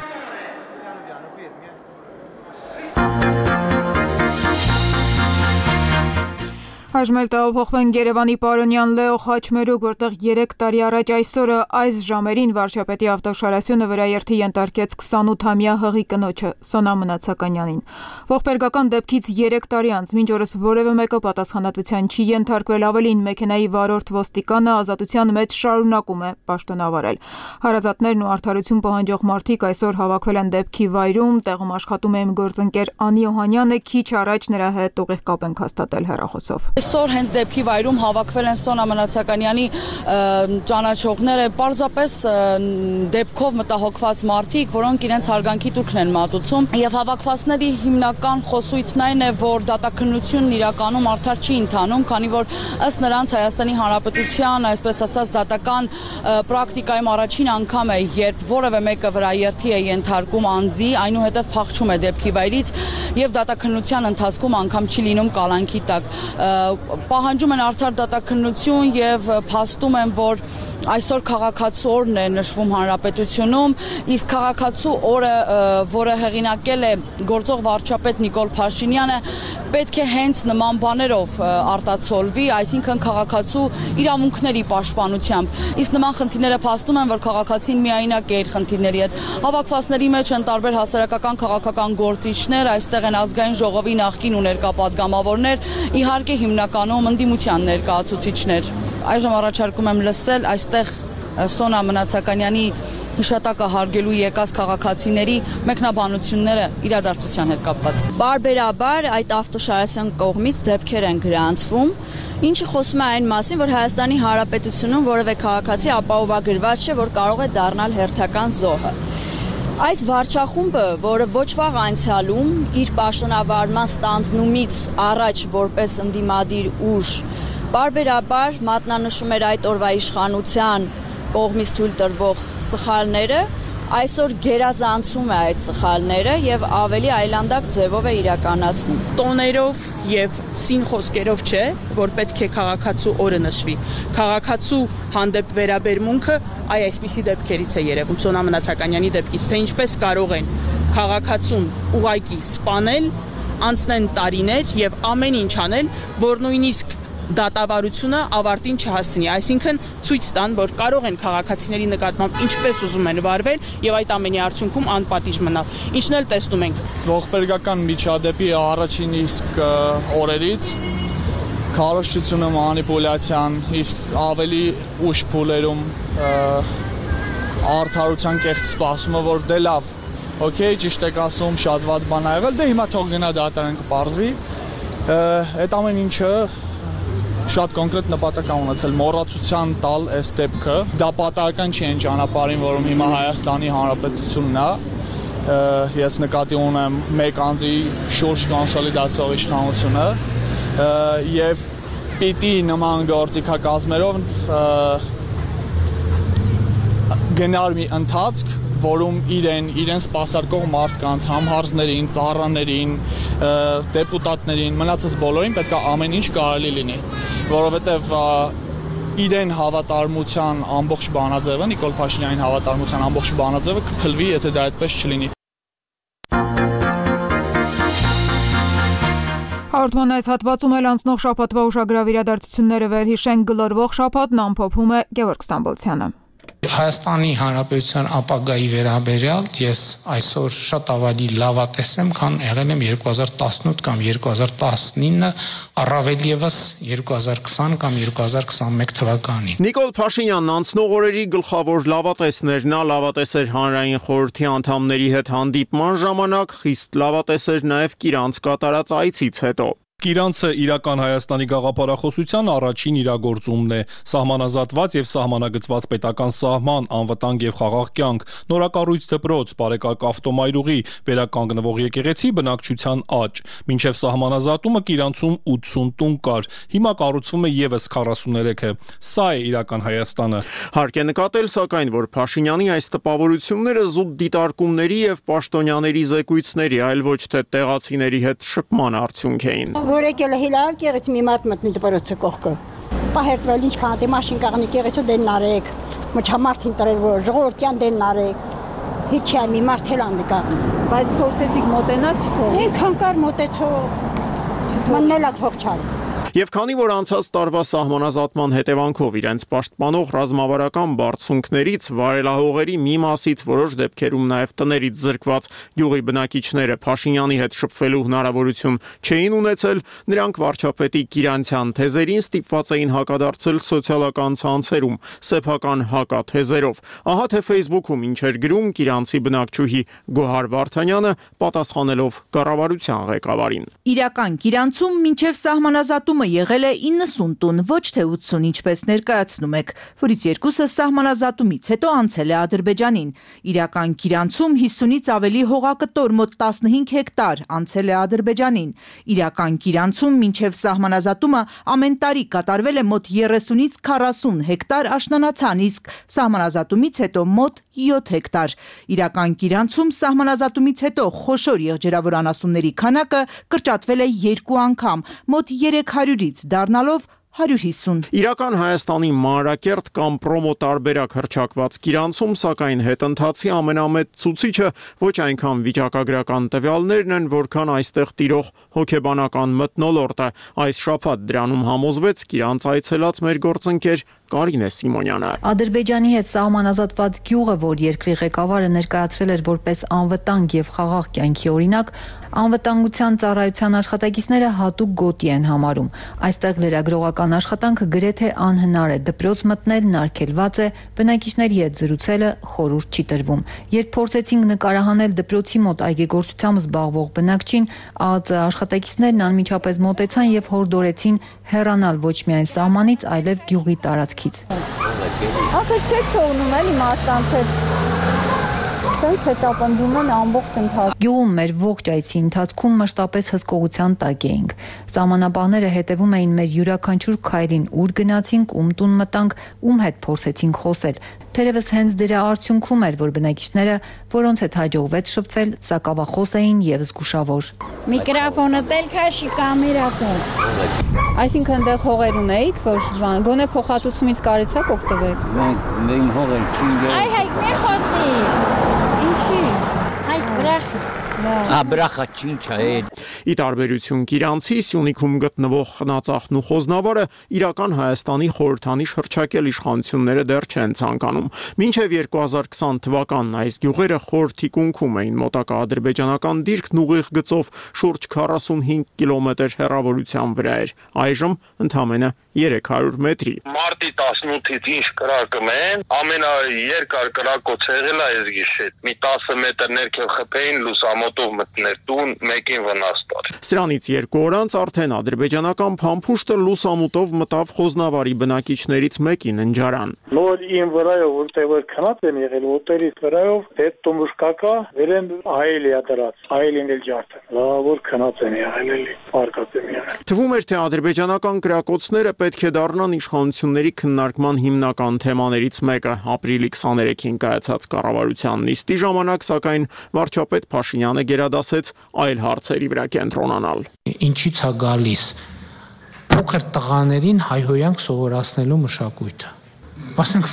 Այժմ էլ տեղափոխվենք Երևանի Պարոնյան Լեո խաչմերուկ, որտեղ երեք տարի առաջ այսօրը այս ժամերին վարչապետի ավտոշարասյունը վրաերթի ենթարկեց քսանութամյա հղի կնոջը Սոնա Մնացականյանին։ Ողբերգական դեպքից երեք տարի անց մինչ օրս որևէ մեկը պատասխանատվության չի ենթարկվել, ավելին մեքենայի վարորդ ոստիկանը ազատության մեջ շարունակում է պաշտոնավարել։ Հարազատներն ու արդարություն պահանջող մարդիկ այսօր հավաքվել են դեպքի վայրում, տեղում աշխատում է իմ գործընկեր Անի Օհանյանը, քիչ առաջ նրա հետ ուղիղ կապ ենք հաստատել հեռախոսով։ Այսօր հենց դեպքի վայրում հավաքվել են Սոնա Մնացականյանի ճանաչողները, պարզապես դեպքով մտահոգված մարդիկ, որոնք իրենց հարգանքի տուրքն են մատուցում, եւ հավաքվածների հիմնական խոսույթն այն է, որ դատաքննությունն իրականում արդար չի ընթանում, քանի որ ըստ նրանց Հայաստանի Հանրապետության, այսպես ասած, դատական պրակտիկայում առաջին անգամ է, երբ որևէ մեկը վրաերթի է ենթարկում անձի, այնուհետև փախչում է դեպքի վայրից եւ դատաքննության ընթացքում անգամ չի լինում կալանքի տակ։ Պահանջում են արդար դատաքննություն եւ փաստում են, որ այսօր քաղաքացու օրն է նշվում հանրապետությունում, իսկ քաղաքացու օրը, որը հեղինակել է գործող վարչապետ Նիկոլ Փաշինյանը, պետք է հենց նման բաներով արտացոլվի, այսինքն քաղաքացու իրավունքների պաշտպանությամբ։ Իսկ նման խնդիրները փաստում են, որ քաղաքացին միայնակ է իր խնդիրների հետ։ Հավաքվածների մեջ են տարբեր հասարակական քաղաքական գործիչներ, այստեղ են ազգային ժողովի նախկին ու ներկա պատգամավորներ, իհարկե հիմնականում ընդդիմության ներկայացուցիչներ։ Այժմ առաջարկում եմ լսել այստեղ Սոնա Մնացականյանի հիշատակը հարգելու եկած քաղաքացիների մեկնաբանությունները իրադարձության հետ կապված։ Բարբերաբար այդ ավտոշարասյուն կողմից դեպքեր են գրանցվում, ինչը խոսում է այն մասին, որ Հայաստանի Հանրապետությունում որևէ քաղաքացի ապահովագրված չէ, որ կարող է դառնալ հերթական զոհը։ Այս վարչախումբը, որը ոչ վաղ անցյալում իր պաշտոնավարման ստանձնումից առաջ որպես ընդդիմադիր ուժ բարբերաբար մատնանշում էր այդ օրվա իշխանության կողմից թույլ տրվող սխալները, այսօր գերազանցում է այդ սխալները եւ ավելի այլանդակ ձևով է իրականացնում։ Տոներով եւ սին խոսքերով չէ, որ պետք է քաղաքացու օրը նշվի։ Քաղաքացու հանդեպ վերաբերմունքը այ այսպիսի դեպքերից է երևում Սոնա Մնացականյանի դեպքից, թե ինչպես կարող են քաղաքացուն ուղակի սպանել, անցնեն տարիներ եւ ամեն ինչ անել, որ նույնիսկ դատավարությունը ավարտին չհասցնի, այսինքն ցույց տան, որ կարող են քաղաքացիների նկատմամբ ինչպես ուզում են վարվել եւ այդ ամենի արդյունքում անպատիժ մնալ։ Ինչն էլ տեսնում ենք։ Ողբերգական միջադեպի առաջին իսկ օրերից քարոզչությունը մանիպուլյացիան, իսկ ավելի ուշ փուլերում արդարության կեղծ սպասումը, որ դե լավ, օքեյ, ճիշտ եք ասում, շատ վատ բան ա եղել, դե հիմա թող գնա դատարան կպարզվի։ Այդ ամեն ինչը շատ կոնկրետ նպատակ ունեցել մոռացության տալ այս դեպքը, դա պատահական չի այն ճանապարհին, որում հիմա Հայաստանի Հանրապետությունն է, ես նկատի ունեմ մեկ անձի շուրջ կոնսոլիդացիով իշխանությունը եւ պիտի նման գործիքակազմերով գնար մի ընթացք, որում իրեն, իրեն սպասարկող մարդկանց, համհարզներին, ծառաներին, դեպուտատներին, մնացած բոլորին պետք է ամեն ինչ կարելի լինի, որովհետև իրեն հավատարմության ամբողջ բանաձևը, Նիկոլ Փաշինյանին հավատարմության ամբողջ բանաձևը կփլվի, եթե դա այդպես չլինի։ Հաղորդման այս հատվածում էլ անցնող շաբաթվա ուշագրավ իրադարձությունները վերհիշենք, գլորվող շաբաթն ամփոփում է Գևորգ Ստամբոլցյանը։ Հայաստանի Հանրապետության ապագայի վերաբերյալ ես այսօր շատ ավելի լավատես եմ, քան եղել եմ երկու հազար տասնութ կամ երկու հազար տասնինը, առավել ևս երկու հազար քսան կամ երկու հազար քսանմեկ թվականին։ Նիկոլ Փաշինյանն անցնող օրերի գլխավոր լավատեսն էր, նա լավատես էր հանրային խորհրդի անդամների հետ հանդիպման ժամանակ, խիստ լավատես էր նաև Կիրանց կատարած այցից հետո։ Կիրանցը իրական Հայաստանի գաղափարախոսության առաջին իրագործումն է, սահմանազատված եւ սահմանագծված պետական սահման, անվտանգ եւ խաղաղ կյանք, նորակառույց դպրոց, բարեկարգ ավտոմայրուղի, վերականգնվող եկեղեցի, բնակչության աճ։ Մինչեւ սահմանազատումը Կիրանցում ութսուն տուն կար, հիմա կառուցվում է եւս քառասուններեքը։ Սա է իրական Հայաստանը։ Հարկ է նկատել, սակայն, որ Փաշինյանի այս տպավորությունները զուտ դիտարկումների եւ պաշտոնյաների զեկույցների, այլ ոչ թե տեղացիների հետ շփման արդյունք էին։ Որ եկել է հիլար կեղեցի մի մարդ մտնի դպրոցը կողքը։ Պահերտվել ինչքան դե մաշին կաղնի կեղեցու դեն նարեք։ Մչամարթին տրել որ ժողովրդյան դեն նարեք։ Հիչ չի մի մարդ էլ անդկա։ Բայց փորձեցիք մոտենալ չթող։ Ինքան կար մոտեցող։ Մնելա թող չար։ Եվ քանի որ անցած տարվա սահմանազատման հետևանքով իրենց պաշտպանող ռազմավարական բարձունքներից վարելահողերի մի մասից որոշ դեպքերում նաև տներից զրկված գյուղի բնակիչները Փաշինյանի հետ շփվելու հնարավորություն չէին ունեցել, նրանք վարչապետի Կիրանցյան թեզերին ստիպված էին հակադարձել սոցիալական ցանցերում սեփական հակաթեզերով։ Ահա թե Facebook-ում ինչ էր գրում Կիրանցի բնակչուհի Գոհար Վարդանյանը պատասխանելով կառավարության ղեկավարին։ Իրական Կիրանցում մինչև սահմանազատումը եղել է իննսուն տուն, ոչ թե ութսուն, ինչպես ներկայացնում եք, որից երկուսը սահմանազատումից հետո անցել է Ադրբեջանին։ Իրական Կիրանցում հիսունից ավելի հողակտոր մոտ տասնհինգ հեկտար անցել է Ադրբեջանին։ Իրական Կիրանցում մինչև սահմանազատումը ամեն տարի կատարվել է մոտ երեսունից քառասուն հեկտար աշնանացան, իսկ սահմանազատումից հետո մոտ յոթ հեկտար։ Իրական Կիրանցում սահմանազատումից հետո խոշոր եղջերավոր անասունների քանակը կրճատվել է երկու անգամ, մոտ երեք հարյուրից դառնալով հարյուր հիսուն։ Իրական Հայաստանի մանրակերտ կամ պրոմո տարբերակ հռչակված Կիրանցում, սակայն հետընթացի ամենամեծ ցուցիչը ոչ այնքան վիճակագրական տվյալներն են, որքան այստեղ տիրող հոգեբանական մթնոլորտը։ Այս շաբաթ դրանում համոզվեց Կիրանց այցելած մեր գործընկեր Կարինե Սիմոնյանը։ Ադրբեջանի հետ սահմանազատված գյուղը, որ երկրի ղեկավարը ներկայացրել էր որպես անվտանգ եւ խաղաղ կյանքի օրինակ, անվտանգության ծառայության աշխատակիցները հատուկ գոտի են համարում։ Այստեղ լրագրողական աշխատանքը գրեթե անհնար է, դպրոց մտնելն արգելված է, բնակիչների հետ զրուցելը խորհուրդ չի տրվում։ Երբ փորձեցինք նկարահանել դպրոցի մոտ այգեգործությամբ զբաղվող բնակչին, ԱԱԾ աշխատակիցներն անմիջապես մոտեցան եւ հորդորեցին հեռանալ ոչ միայն սահմանից, այլև գյուղի տարածքից։ Ախր չեք թողնում էլի մարդկանց հետ։ Ստենց հետապնդում են ամբողջ ընթացքում։ Գյուղում մեր ողջ այցի ընթացքում մշտապես հսկողության տակ էինք։ Սահմանապահները հետևում էին մեր յուրաքանչյուր քայլին, ուր գնացինք, ում տուն մտանք, ում հետ փորձեցինք խոսել։ Թերևս հենց դրա արդյունքում էր, որ բնակիչները, որոնց հետ հաջողվեց շփվել, սակավախոս էին եւ զգուշավոր։ Միկրոֆոնը տել քաշի կամերան։ Այսինքն այնտեղ հողեր ունեիք, որ գոնե փոխհատուցումից կարեցաք օգտվել։ Մենք մենք հողեր չունենք։ Այ հայք մեր խոսի։ Ինչի։ Հայք բրախ։ Ա բրախա չինչ է։ Ի տարբերություն Կիրանցի, Սյունիքում գտնվող Խնածախն ու Խոզնավարը իրական Հայաստանի խորհրդանիշ հռչակել իշխանությունները դեռ չեն ցանկանում։ Մինչև երկու հազար քսան թվականն այս գյուղերը խոր թիկունքում էին, մոտակա ադրբեջանական դիրքն ուղիղ գծով շուրջ քառասունհինգ կիլոմետր հեռավորության վրա էր։ Այժմ ընդամենը երեք հարյուր մետրի։ Մարտի տասնութից ինչ կրակում են, ամենաերկար կրակոց եղել է այս գիշեր։ Մի տասը մետր ներքև խփեին լուսամոտով մտներ տուն, մեկին վնաս տար։ Սրանից երկու օր անց արդեն ադրբեջանական փամփուշտը լուսամուտով մտավ Խոզնավարի բնակիչներից մեկի ննջարան։ Նոր ին վրայով որտեղ որ քնած են եղել, որտեղից վրայով հետ տոմուշկակա վերեն հայելի ադրած, հայելին էլ ջարդը։ Լավ որ քնած են եղել էլի, պարկած են եղել։ Թվում էր թե ադրբեջանական կրակոցները պետք է դառնան իշխանությունների քննարկման հիմնական թեմաներից մեկը։ Ապրիլի քսաներեքին կայացած կառավարության նիստի ժամանակ, սակայն վարչապետ Փաշինյանը գերադասեց այլ հարցերի վրա կենտրոնանալ։ Ինչից է գալիս փոքր տղաներին հայհոյանք սովորացնելու մշակույթը։ Ասենք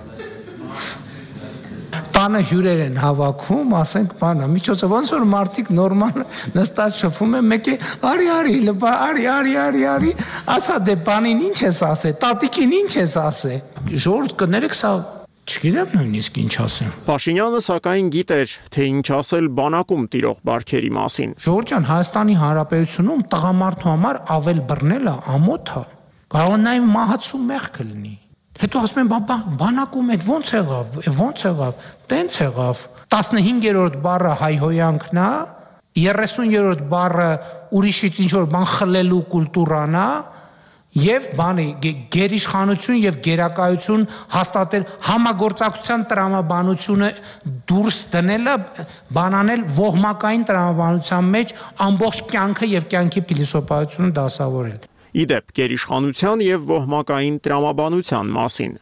տանը հյուրեր են հավաքում, ասենք բանը, միջոցը ոնց որ մարդիկ նորմալ նստած շփվում են, մեկը արի արի, արի արի արի արի, ասա դե բանին ինչ ես ասե, տատիկին ինչ ես ասե։ Ժողովուրդ կներեք, սա չգիտեմ նույնիսկ ինչ ասեմ։ Փաշինյանը սակայն գիտեր, թե ինչ ասել բանակում տիրող բարքերի մասին։ Ժողովուրդ ջան, Հայաստանի Հանրապետությունում տղամարդու համար ավել բռնելը ամոթ է։ Կարող է նաև մահացու մեղքը լինի։ Հետո ասում են, բաբա, բանակում այդ ոնց եղավ, ոնց եղավ, տենց եղավ։ տասնհինգերորդ բառը հայհոյանքն է, երեսուներորդ բառը ուրիշից ինչ որ բան խլելու կուլտուրան է, եւ բանի գերիշխանություն եւ գերակայություն հաստատել համագործակցության տրամաբանությունը դուրս դնելը, բանանել ոհմակային տրամաբանության մեջ ամբողջ կյանքը եւ կյանքի փիլիսոփայությունը դասավորել։ Իդեպ գերիշխանության եւ ոհմակային տրամաբանության մասին։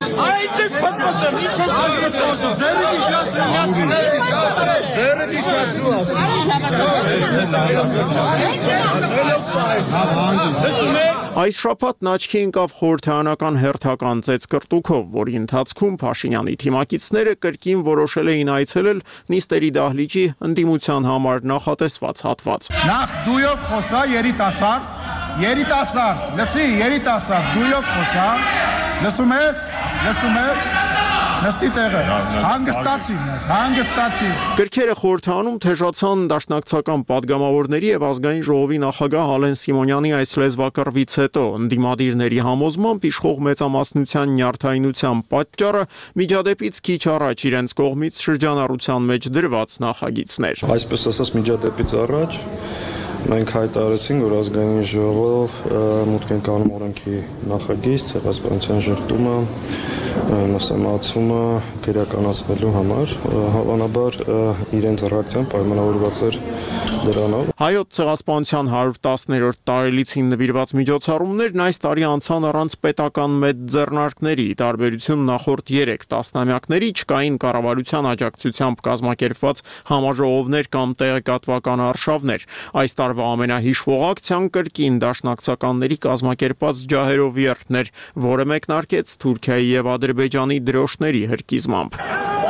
Այս շաբաթ աչքի ընկավ խորհրդարանական հերթական ծեծկրտուքով, որի ընթացքում Փաշինյանի թիմակիցները կրկին որոշել էին այցելել նիստերի դահլիճի ընդդիմության համար նախատեսված հատված։ Նախ դույով խոսա երիտասարդ երիտասարդ, լսի, երիտասարդ, դույով խոսա, լսում ես, լսում ես, նստի տեղը, հանգստացի, հանգստացի։ Գրքերը խորհրդանում թեժացան դաշնակցական падգամավորների եւ ազգային ժողովի նախագահ Ալեն Սիմոնյանի այս լեզվակռվից հետո ընդդիմադիրների համոզմամբ իշխող մեծամասնության նյարդայնության պատճառը միջադեպից քիչ առաջ իրենց կողմից շրջանառության մեջ դրված նախագիծներ։ Այսպես ասած միջադեպից առաջ մենք հայտարարեցինք, որ ազգային ժողով մուտք են կանում օրենքի նախագիծ, ցեղասպանության ժխտումը, նսեմացումը քրեականացնելու համար, հավանաբար իրենց ռեակցիան պայմանավորված էր դրանով։ Հայոց ցեղասպանության հարյուր տասներորդ տարելիցին նվիրված միջոցառումներն այս տարի անցան առանց պետական մեծ ձեռնարկների, ի տարբերություն նախորդ երեք տասնամյակների չկային կառավարության աջակցությամբ կազմակերպված համաժողովներ կամ տեղեկատվական արշավներ։ Այս տարվա ամենահիշվող ակցիան կրկին դաշնակցականների կազմակերպած ջահերով երթներ, որը մեկնարկեց Թուրքիայի եւ Ադրբեջանի դրոշների հրկիզմամբ։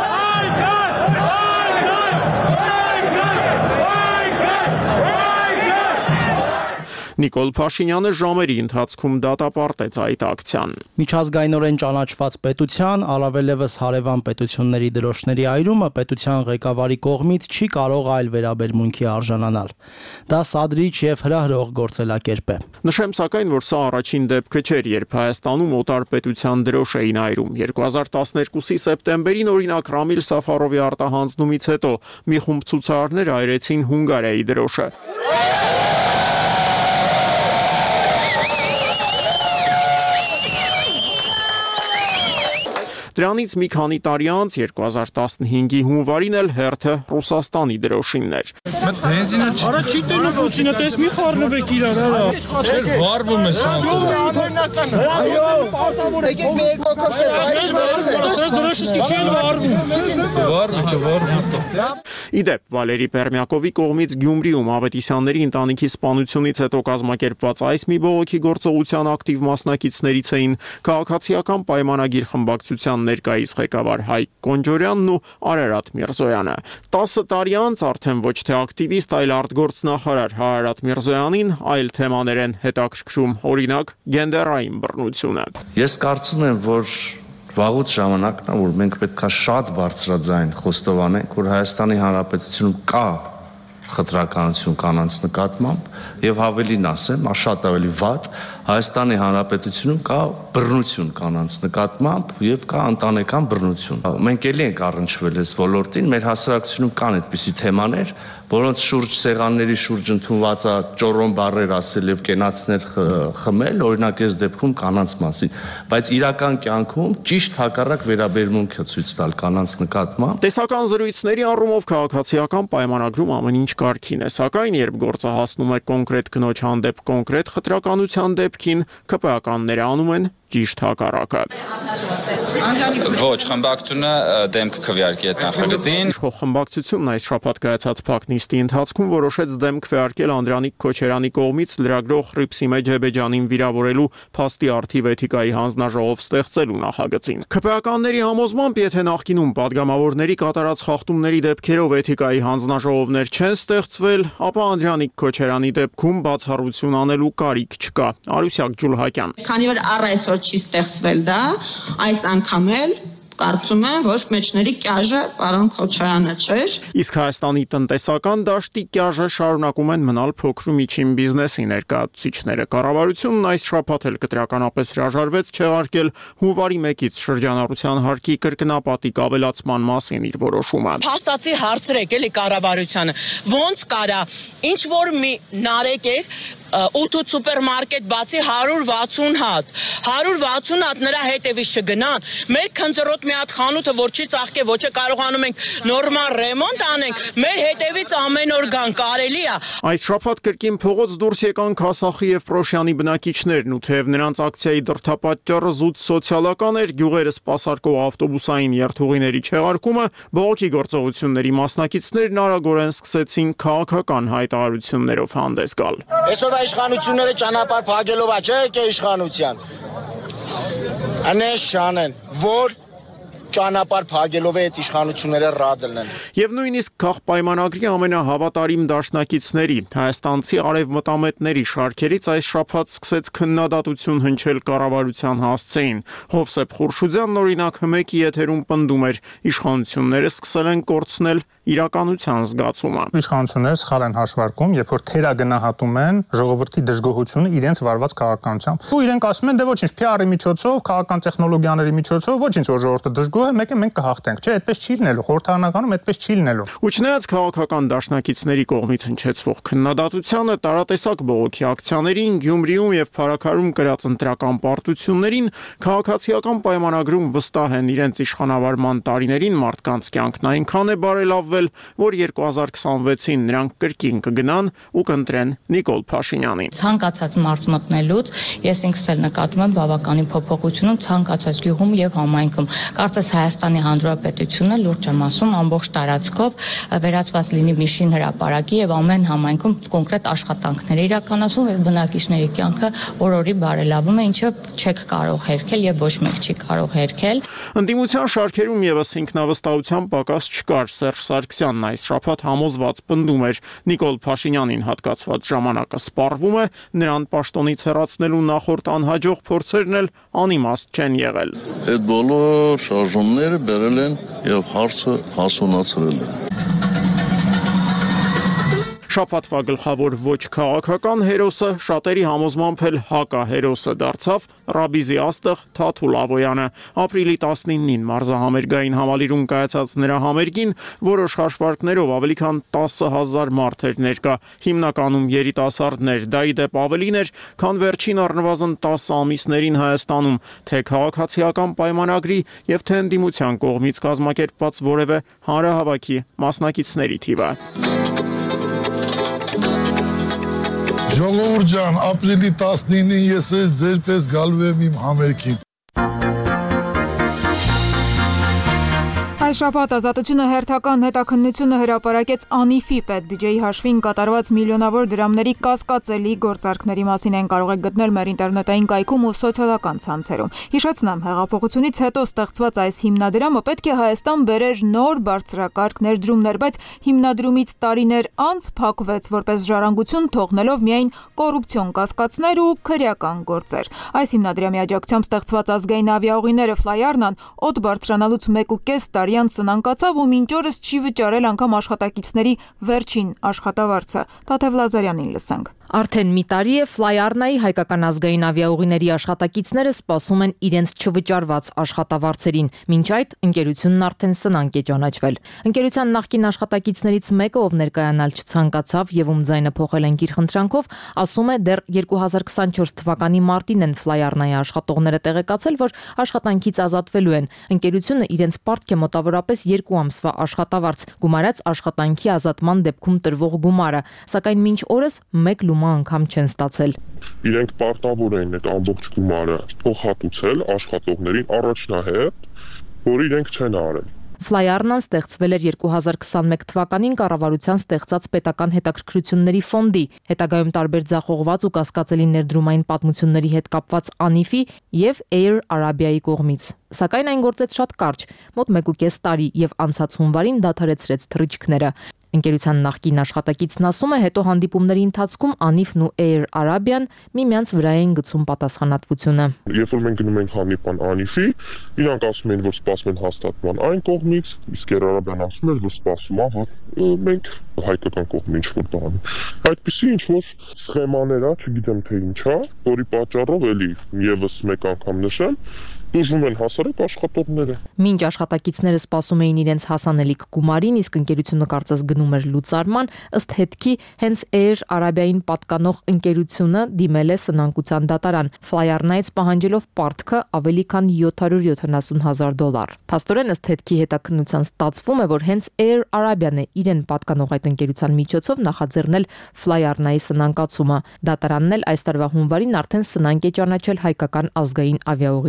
Նիկոլ Փաշինյանը ժամերի ընթացքում դատապարտեց այդ ակցիան։ Միջազգայինորեն ճանաչված պետության, առավելևս հարևան պետությունների դրոշների այրումը պետության ղեկավարի կողմից չի կարող այլ վերաբերմունքի արժանանալ։ Դա սադրիչ եւ հրահրող գործելակերպ է։ Նշեմ սակայն, որ սա առաջին դեպքը չէր, երբ Հայաստանում օտար պետության դրոշ էին այրում։ երկու հազար տասներկուսի սեպտեմբերին օրինակ Ռամիլ Սաֆարովի արտահանձնումից հետո մի խումբ ցուցարարներ այրեցին Հունգարիայի դրոշը։ Դրանից մի քանի տարի անց երկու հազար տասնհինգի հունվարին էլ հերթը Ռուսաստանի դրոշինն էր։ Արա չի տենում Պուտինը, տես մի խառնվեք իրար, արա։ Չէր վարվում է սան։ Այո, եկեք մի երկու կոկոս։ Ասես դրոշը չի վարվում։ Վարվում, վարվում։ Իդեպ Վալերի Պերմյակովի կողմից Գյումրիում Ավետիսյանների ընտանիքի սպանությունից հետո կազմակերպված այս մի բողոքի գործողության ակտիվ մասնակիցներից էին քաղաքացիական պայմանագիր խմբակցության ներկայիս ղեկավար Հայկ Կոնջորյանն ու Արարատ Միրզոյանը։ տասը տարի անց արդեն ոչ թե ակտիվիստ, այլ արտգործնախարար Արարատ Միրզոյանին այլ թեմաներ են հետաքրքրում, օրինակ գենդերային բռնությունը։ Ես կարծում եմ, որ վաղուց ժամանակն է, որ մենք պետք է շատ բարձրաձայն խոստովանենք, որ Հայաստանի Հանրապետությունում կա խտրականություն կանանց նկատմամբ եւ ավելին ասեմ, շատ ավելի վատ, Հայաստանի Հանրապետությունում կա բռնություն կանանց նկատմամբ եւ կա ընտանեկան բռնություն։ Մենք էլի ենք առնչվել այս ոլորտին, մեր հասարակությունում կան այդպիսի թեմաներ, որոնց շուրջ սեղանների շուրջ ընդունված է ճորոն բառեր ասել եւ կենացներ խմել, օրինակ այս դեպքում կանանց մասին, բայց իրական կյանքում ճիշտ հակառակ վերաբերմունք է ցույց տալ կանանց նկատմամբ։ Տեսական զրույցների առումով քաղաքացիական պայմանագրում ամեն ինչ կարգին է, սակայն երբ գործը հասնում է կոնկրետ կնոջ հանդեպ կոնկրետ խտրականության դեպքին, ԿՊԱ-կանները անում են ճիշտ հակառակը։ Ոչ, խմբակցությունը դեմ կքվեարկի այդ նախագծին։ Իշխող խմբակցությունն այս շաբաթ կայացած փակ նիստի ընթացքում որոշեց դեմ քվեարկել Անդրանիկ Քոչարյանի կողմից լրագրող Ռիփսիմե Ջեբեջանին վիրավորելու փաստի արդիվ էթիկայի հանձնաժողով ստեղծելու նախագծին։ ԿՊԱ-կանների համոզմամբ, եթե նախկինում падգամավորների կատարած խախտումների դեպքերով էթիկայի հանձնաժողովներ չեն ստեղծվել, ապա Անդրանիկ Քոչարյանի դեպքում բացառություն անելու կարիք չկա։ Արուսյակ Ջուլհակյան։ Քանի որ առ այսօր չի ստեղծվել դա, այս անգամ էլ կարծում եմ, որ մեջների կյաժը պարոն Քոչարյանը չէր։ Իսկ Հայաստանի տնտեսական դաշտի կյաժը շարունակում են մնալ փոքր ու միջին բիզնեսի ներկայացուցիչները։ Կառավարությունն այս շաբաթ էլ կտրականապես հրաժարվեց չեղարկել հունվարի մեկից շրջանառության հարկի կրկնապատիկ ավելացման մասին իր որոշումը։ Փաստացի հարցրեք էլի կառավարությանը, ոնց կարա ինչ որ մի նարեկ էր ութ սուպերմարկետ բացի հարյուր վաթսուն հատ, հարյուր վաթսուն հատ նրա հետևից չգնան, մեր քնձռոտ մի հատ խանութը, որ չի ծաղկե, ոչ է կարողանում ենք նորմալ ռեմոնտ անենք, մեր հետևից ամեն օր գան, կարելի է։ Այս շաբաթ կրկին փողոց դուրս եկան Քասախի եւ Պրոշյանի բնակիչներն ու թեև նրանց ակցիայի դրդապատճառը զուտ սոցիալական էր, գյուղերը սպասարկող ավտոբուսային երթուղիների չեղարկումը, բողոքի գործողությունների մասնակիցներն արագորեն սկսեցին քաղաքական հայտարարություններով հանդես գալ։ Իշխանությունները ճանապարհ փակելով աճ եկե իշխանության։ Անես շանեն, որ ճանապարհ փակելով է այդ իշխանությունները ռադ լինեն։ Եվ նույնիսկ քաղաքապայմանագրի ամենահավատարիմ դաշնակիցների հայաստանցի արևմտամետների շարքերից այս շաբաթ սկսեց քննադատություն հնչել կառավարության հասցեին։ Հովսեփ Խուրշուդյանն օրինակ հմեկի եթերում պնդում էր, իշխանությունները սկսել են կորցնել իրականության զգացումը։ Իշխանությունները սխալ են հաշվարկում, երբ որ թերագնահատում են ժողովրդի դժգոհությունը իրենց վարված քաղաքականությամբ։ Ու իրենք ասում են, դե ոչինչ, P R-ի միջոցով, քաղաքական տեխնոլոգիաների միջոցով ոչինչ որ ժողովուրդը դժգոհ է, մեկ է մենք կհաղթենք։ Չէ, այդպես չի լինելու, խորհրդանականում այդպես չի լինելու։ Ու չնայած քաղաքական դաշնակիցների կողմից հնչեցվող քննադատությանը, տարատեսակ բողոքի ակցիաներին, Գյումրիում եւ Փարաքարում կրած ընտրական պարտություններին, քաղաքացիական պայմանագրում վստահ են իրենց իշխանավարման տարիներին մարդկանց կյանքն այնքան է բարելավվել, որ երկու հազար քսանվեցին նրանք կրկին կգնան ու կընտրեն Նիկոլ Փաշինյանին։ Ցանկացած մարզ մտնելուց ես ինքս էլ նկատում եմ բավականին փոփոխություն ցանկացած գյուղում եւ համայնքում։ Կարծես Հայաստանի Հանրապետությունը, լուրջ եմ ասում, ամբողջ տարածքով վերածված լինի մի շին հրապարակի եւ ամեն համայնքում կոնկրետ աշխատանքներ իրականացում եւ բնակիչների կյանքը օր-օրի բարելավում է, ինչը չեք կարող հերքել եւ ոչ մեկ չի կարող հերքել։ Ընդդիմության շարքերում եւս ինքնավստահության պակաս չկար։ Սերժ Սարգսյանն այս շաբաթ համոզված պնդում էր, Նիկոլ Փաշինյանին հատկացված ժամանակը սպառվում է, նրան պաշտոնից հեռացնելու նախորդ անհաջող փորձերն էլ անիմաստ չեն եղել։ Այդ բոլոր շարժումները բերել են եւ հարցը հասունացրել են։ Շաբաթվա գլխավոր ոչ քաղաքական հերոսը շատերի համոզմամբ էլ հակահերոսը դարձավ Ռաբիզի աստղ Թաթուլ Ավոյանը։ Ապրիլի տասնինին մարզահամերգային համալիրում կայացած նրա համերգին որոշ հաշվարկներով ավելի քան տասը հազար մարդ էր ներկա, հիմնականում երիտասարդներ, դա ի դեպ ավելին էր, քան վերջին առնվազն տասը ամիսներին Հայաստանում, թե քաղաքացիական պայմանագրի եւ թե ընդդիմության կողմից կազմակերպված որևէ հանրահավաքի մասնակիցների թիվը։ Ժողովուրդ ջան, ապրիլի տասնինին ես էլ ձեր պես գալու եմ իմ համերգին։ Այս շաբաթ Ազատությունը հերթական հետաքննությունը հրապարակեց ԱՆԻՖ-ի պետբյուջեի հաշվին կատարված միլիոնավոր դրամների կասկածելի գործարքների մասին են կարող եք գտնել մեր ինտերնետային կայքում ու սոցիալական ցանցերում։ Հիշեցնեմ, հեղափոխությունից հետո ստեղծված այս հիմնադրամը պետք է Հայաստան բերեր նոր բարձրակարգ ներդրումներ, բայց հիմնադրումից տարիներ անց փակվեց որպես ժառանգություն, թողնելով միայն կոռուպցիոն կասկածներ ու քրեական գործեր։ Այս հիմնադրամի աջակցությամբ ստեղծված ազգային ավիաուղիները Ֆլայարնան օդ բարձրանալուց մեկ ու կես տարի սնանկացավ ու մինչ օրս չի վճարել անգամ աշխատակիցների վերջին աշխատավարձը։ Տաթև Լազարյանին լսենք։ Արդեն մի տարի է Ֆլայարնայի հայկական ազգային ավիաուղիների աշխատակիցները սպասում են իրենց չվճարված աշխատավարձերին։ Մինչ այդ ընկերությունն արդեն սնանկ է ճանաչվել։ Ընկերության նախկին աշխատակիցներից մեկը, ով ներկայանալ չցանկացավ եւ ում ձայնը փոխել են իր խնդրանքով, ասում է դեռ երկու հազար քսանչորս թվականի մարտին են Ֆլայարնայի աշխատողները տեղեկացել, որ աշխատանքից ազատվելու են։ Ընկերությունը իրենց պարտք է մոտավորապես երկու ամսվա աշխատավարձ, գումարած աշխատանքի ազատման դեպքում տրվող գումարը, սակայն մինչ օրս մեկ լումա անգամ չեն ստացել։ Իրենք պարտավոր են այդ ամբողջ գումարը փոխհատուցել աշխատողներին առաջնահերթ, որ իրենք չեն արել։ Ֆլայարնան ստեղծվել էր երկու հազար քսանմեկ թվականին կառավարության ստեղծած պետական հետաքրքրությունների ֆոնդի, հետագայում տարբեր ձախողված ու կասկածելի ներդրումային պատմությունների հետ կապված ԱՆԻՖ-ի եւ Air Arabia-ի կողմից։ Սակայն այն գործեց շատ կարճ, մոտ մեկ ու կես տարի եւ անցած հունվարին դադարեցրեց թռիչքները։ Ընկերության նախկին աշխատակիցն ասում է, հետո հանդիպումների ընթացքում ԱՆԻՖ-ն ու Air Arabia-ն միմյանց վրա են գցում պատասխանատվությունը։ Երբ որ մենք գնում ենք հանդիպան ԱՆԻՖ-ի, իրանք ասում են, որ սպասում են հաստատման այն կողմից, իսկ Air Arabia-ն ասում է, որ սպասում է, որ մենք հայկական կողմը ինչ-որ բան։ Այդպիսի ինչ-որ սխեմաներ է, չգիտեմ թե ինչ է, որի պատճառով էլի եւս մեկ անգամ նշեմ, դժում են հասարակ աշխատողները։ Մինչ աշխատակիցները սպասում էին իրենց հասանելիք գումարին, իսկ ընկերությունը կարծես գնում էր լուծարման, ըստ հետքի հենց Air Arabia-ին պատկանող ընկերությունը դիմել է սնանկության դատարան, Ֆլայարնայից պահանջելով պարտքը ավելի քան յոթ հարյուր յոթանասուն հազար դոլար։ Փաստորեն ըստ հետքի հետաքննության ստացվում է, որ հենց Air Arabia-ն է իրեն պատկանող այդ ընկերության միջոցով նախաձեռնել Ֆլայարնայի սնանկացումը։ Դատարանն էլ այս տարվա հունվարին արդեն սնանկ է ճանաչել հայկական ազգային ավիաուղիներին։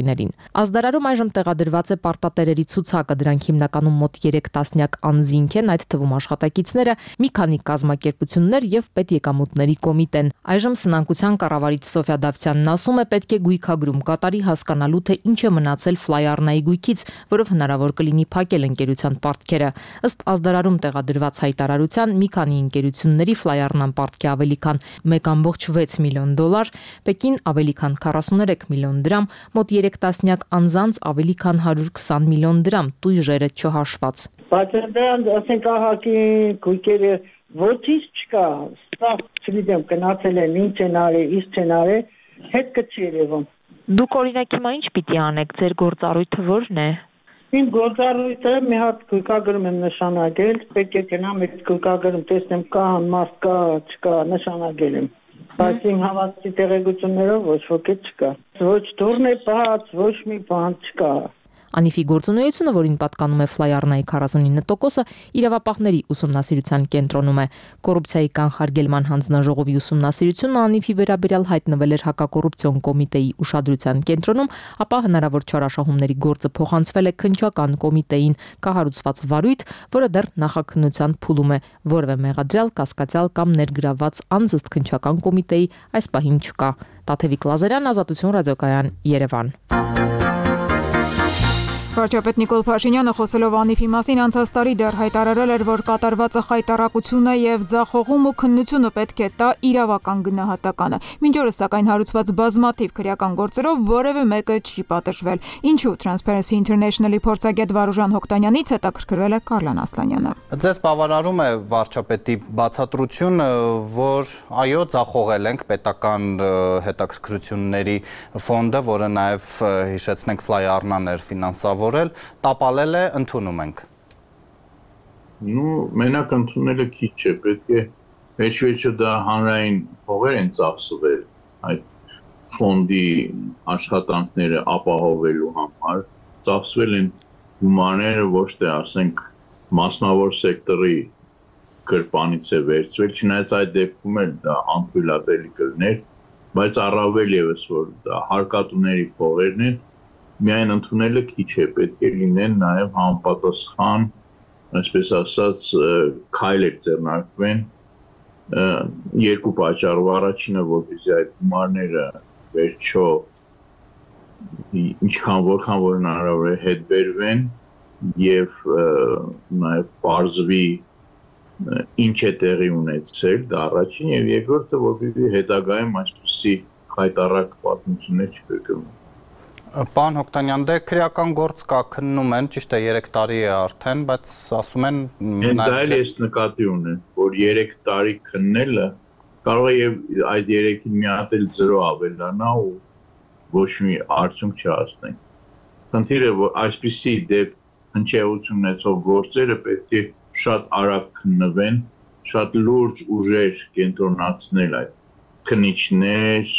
Ազդարարում այժմ տեղադրված է պարտատերերի ցուցակը, դրանք հիմնականում մոտ երեք տասնյակ անձինք են, այդ թվում աշխատակիցները, մի քանի կազմակերպություններ եւ պետեկամուտների կոմիտեն։ Այժմ սնանկության կառավարիչ Սոֆիա Դավթյանն ասում է, պետք է գույքագրում կատարի հասկանալու, թե ինչ է մնացել Ֆլայարնայի գույքից, որով հնարավոր կլինի փակել ընկերության պարտքերը։ Ըստ ազդարարում տեղադրված հայտարարության, մի քանի ընկերությունների Ֆլայարնան պարտքի ավելի քան մեկ կόμma վեց միլիոն դոլար, Պեկին ավելի քան քառասուներեք միլիոն դրամ, մոտ երեք տասնյակ անձանց ավելի քան հարյուր քսան միլիոն դրամ, տույժերը չհաշված։ Բայց դրան ասենք ահագի գույքերը ոչինչ չկա, սա չգիտեմ գնացել են, ինչ են արել, ինչ չեն արել, հետ կչի երևում։ Դուք օրինակ հիմա ինչ պիտի անեք, ձեր գործառույթը ո՞րն է։ Իմ գործառույթը մի հատ գույքագրում եմ նշանակել, պետք է գնամ այդ գույքագրում տեսնեմ կա մարդ կա, չկա, նշանակել եմ։ Բայց իմ հավաստի տեղեկություններով ոչ ոքի չկա։ Ոչ դուրն է բաց, ոչ մի բան չկա։ Անիֆի գործունեությունը, որին պատկանում է Ֆլայարնայի քառասունինը տոկոսը, իրավապահների ուսումնասիրության կենտրոնում է։ Կոռուպցիայի կանխարգելման հանձնաժողովի ուսումնասիրությունը Անիֆի վերաբերյալ հայտնվել էր հակակոռուպցիոն կոմիտեի ուշադրության կենտրոնում, ապա հնարավոր չարաշահումների գործը փոխանցվել է քննչական կոմիտեին, կահարուցված վարույթ, որը դեռ նախաքննության փուլում է, որևէ մեղադրյալ, կասկածյալ կամ ներգրավված անձ ըստ քննչական կոմիտեի այս պահին չկա։ Տաթևիկ Լազարյան, Ազատություն ռադիոկայան, Երևան։ Վարչապետ Նիկոլ Փաշինյանը խոսելով Անիֆի մասին անցած տարի դեռ հայտարարել էր, որ կատարվածը խայտառակություն է եւ ձախողում ու քննությունը պետք է տա իրավական գնահատականը։ Մինչ օրս սակայն հարուցված բազմաթիվ քրեական գործերով որևէ մեկը չի պատժվել։ Ինչու Transparency International-ի փորձագետ Վարուժան Հոկտանյանից հետաքրքրվել է Կարլան Ասլանյանը։ Ձեզ բավարարում է վարչապետի բացատրությունը, որ այո, ձախողել ենք պետական հետաքրքրությունների ֆոնդը, որը նաեւ հիշեցնենք Ֆլայարնան էր ֆինանսավորել, տապալել է, ընդունում ենք։ Ну, մենակ ընդունելը քիչ չէ, պետք է վերջիվերջո դա հանրային փողեր են ծախսվել այդ ֆոնդի աշխատանքները ապահովելու համար, ծախսվել են գումարները ոչ թե ասենք մասնավոր սեկտորի գրպանից է վերցվել, չնայած այդ դեպքում էլ դա անթույլատրելի կլներ, բայց առավել ևս որ դա հարկատուների փողերն են, միայն ընդունելը քիչ է, պետք է լինեն նաև համապատասխան, այսպես ասած, քայլեր ձեռնարկվեն երկու պատճառով, առաջինը որպեսզի այդ գումարները վերջո ինչքան որքան որ հնարավոր է հետ բերվեն եւ նաեւ բարձվի ինչ է տեղի ունեցել, դա առաջին եւ երկրորդը որպեսզի հետագայում այսպիսի խայտառակ պատմություններ չկրկնվեն։ Պարոն Հոկտանյան, դե քրեական գործ կա, քննում են, ճիշտ է երեք տարի է արդեն, բայց ասում են Հենց դա էլ ես նկատի ունեմ, որ երեք տարի քննելը կարող է եւ այդ երեքին մի հատ էլ զրո ավելանա ու ոչ մի արդյունք չհասնենք։ Խնդիրը որ այսպիսի դեպ հնչեղություն ունեցող գործերը պետք է շատ արագ քննվեն, շատ լուրջ ուժեր կենտրոնացնել այդ քննիչներ,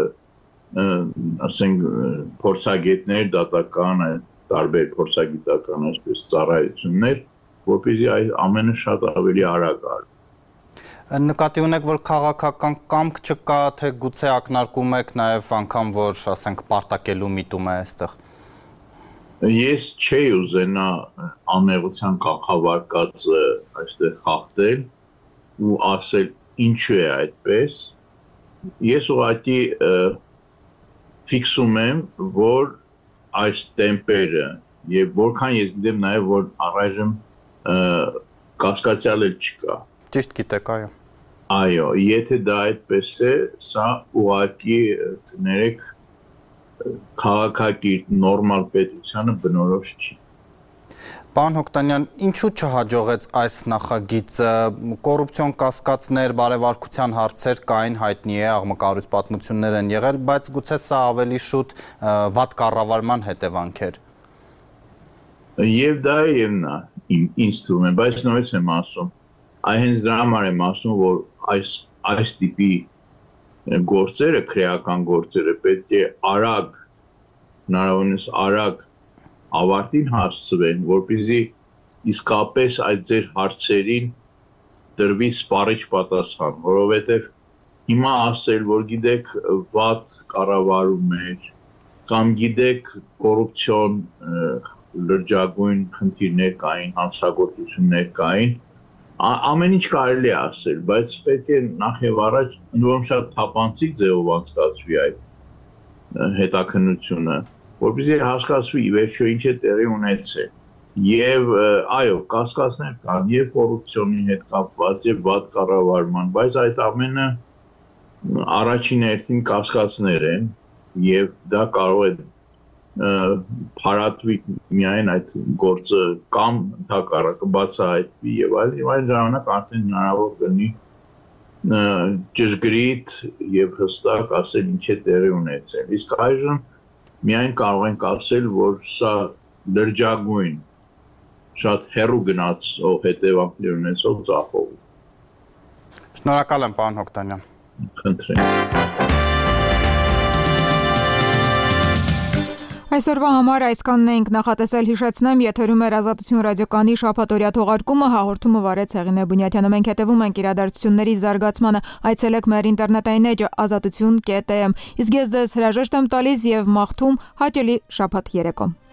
ասենք փորձագետներ, դատական, տարբեր փորձագիտական այսպես ծառայություններ, որպեսզի այս ամենը շատ ավելի արագ արվի։ Նկատի ունեք, որ քաղաքական կամք չկա, թե գուցե ակնարկում եք նաև անգամ, որ ասենք պարտակելու միտում է այստեղ։ Ես չէի ուզենա անեղության կախավարկածը այստեղ խախտել ու ասել ինչու է այդպես։ Ես ուղղակի ֆիքսում եմ, որ այս տեմպերը եւ որքան ես գիտեմ նաեւ որ առայժմ կասկածյալ էլ չկա։ Ճիշտ գիտեք, այո։ Այո, եթե դա այդպես է, սա ուղղակի կներեք քաղաքակիրթ նորմալ պետությանը բնորոշ չի։ Պարոն Հոկտանյան, ինչու չհաջողեց այս նախագիծը, կոռուպցիոն կասկածներ, բարևարկության հարցեր կային, հայտնի է, աղմկահարույց պատմություններ են եղել, բայց գուցե սա ավելի շուտ վատ կառավարման հետևանք էր։ Եվ դա է եւ նա, ինձ թվում է, բայց նորից եմ ասում, այ հենց դրա համար եմ ասում, որ այս այս տիպի գործերը, քրեական գործերը պետք է արագ, հնարավորինս արագ ավարտին հասցվեն, որպեսզի իսկապես այդ ձեր հարցերին դրվի սպառիչ պատասխան, որովհետև հիմա ասել, որ գիտեք, վատ կառավարում էր, կամ գիտեք կոռուպցիոն լրջագույն խնդիրներ կային, հանցագործություններ կային, ամեն ինչ կարելի է ասել, բայց պետք է նախ եւ առաջ ընդորում շատ թափանցիկ ձևով անցկացվի այդ հետաքննությունը, որպեսզի հասկացվի ի վերջո ինչ է տեղի ունեցել։ Եվ այո, կասկածներ կան եւ կոռուպցիոնի հետ կապված եւ վատ կառավարման, բայց այդ ամենը առաջին հերթին կասկածներ են եւ դա կարող է փարատվի միայն այդ գործը կամ ընդհակառակը բացահայտվի եւ այլ եւ այն ժամանակ արդեն հնարավոր կլինի ճշգրիտ եւ հստակ ասել ինչ է տեղի ունեցել։ Իսկ այժմ միայն կարող ենք ասել, որ սա լրջագույն շատ հեռու գնացող հետևանքներ ունեցող ձախողում։ Շնորհակալ եմ, պարոն Հոկտանյան։ Խնդրեմ։ Այսօրվա համար այսքանն էինք նախատեսել, հիշեցնեմ, եթերում էր Ազատություն ռադիոկայանի շաբաթօրյա թողարկումը, հաղորդումը վարեց Հեղինե Բունյաթյանը։ Մենք հետևում ենք իրադարձությունների զարգացմանը, այցելեք մեր ինտերնետային էջը ազատություն կետ էմ։ Իսկ ես ձեզ հրաժեշտ եմ տալիս եւ մաղթում հաճելի շաբաթ երեկո։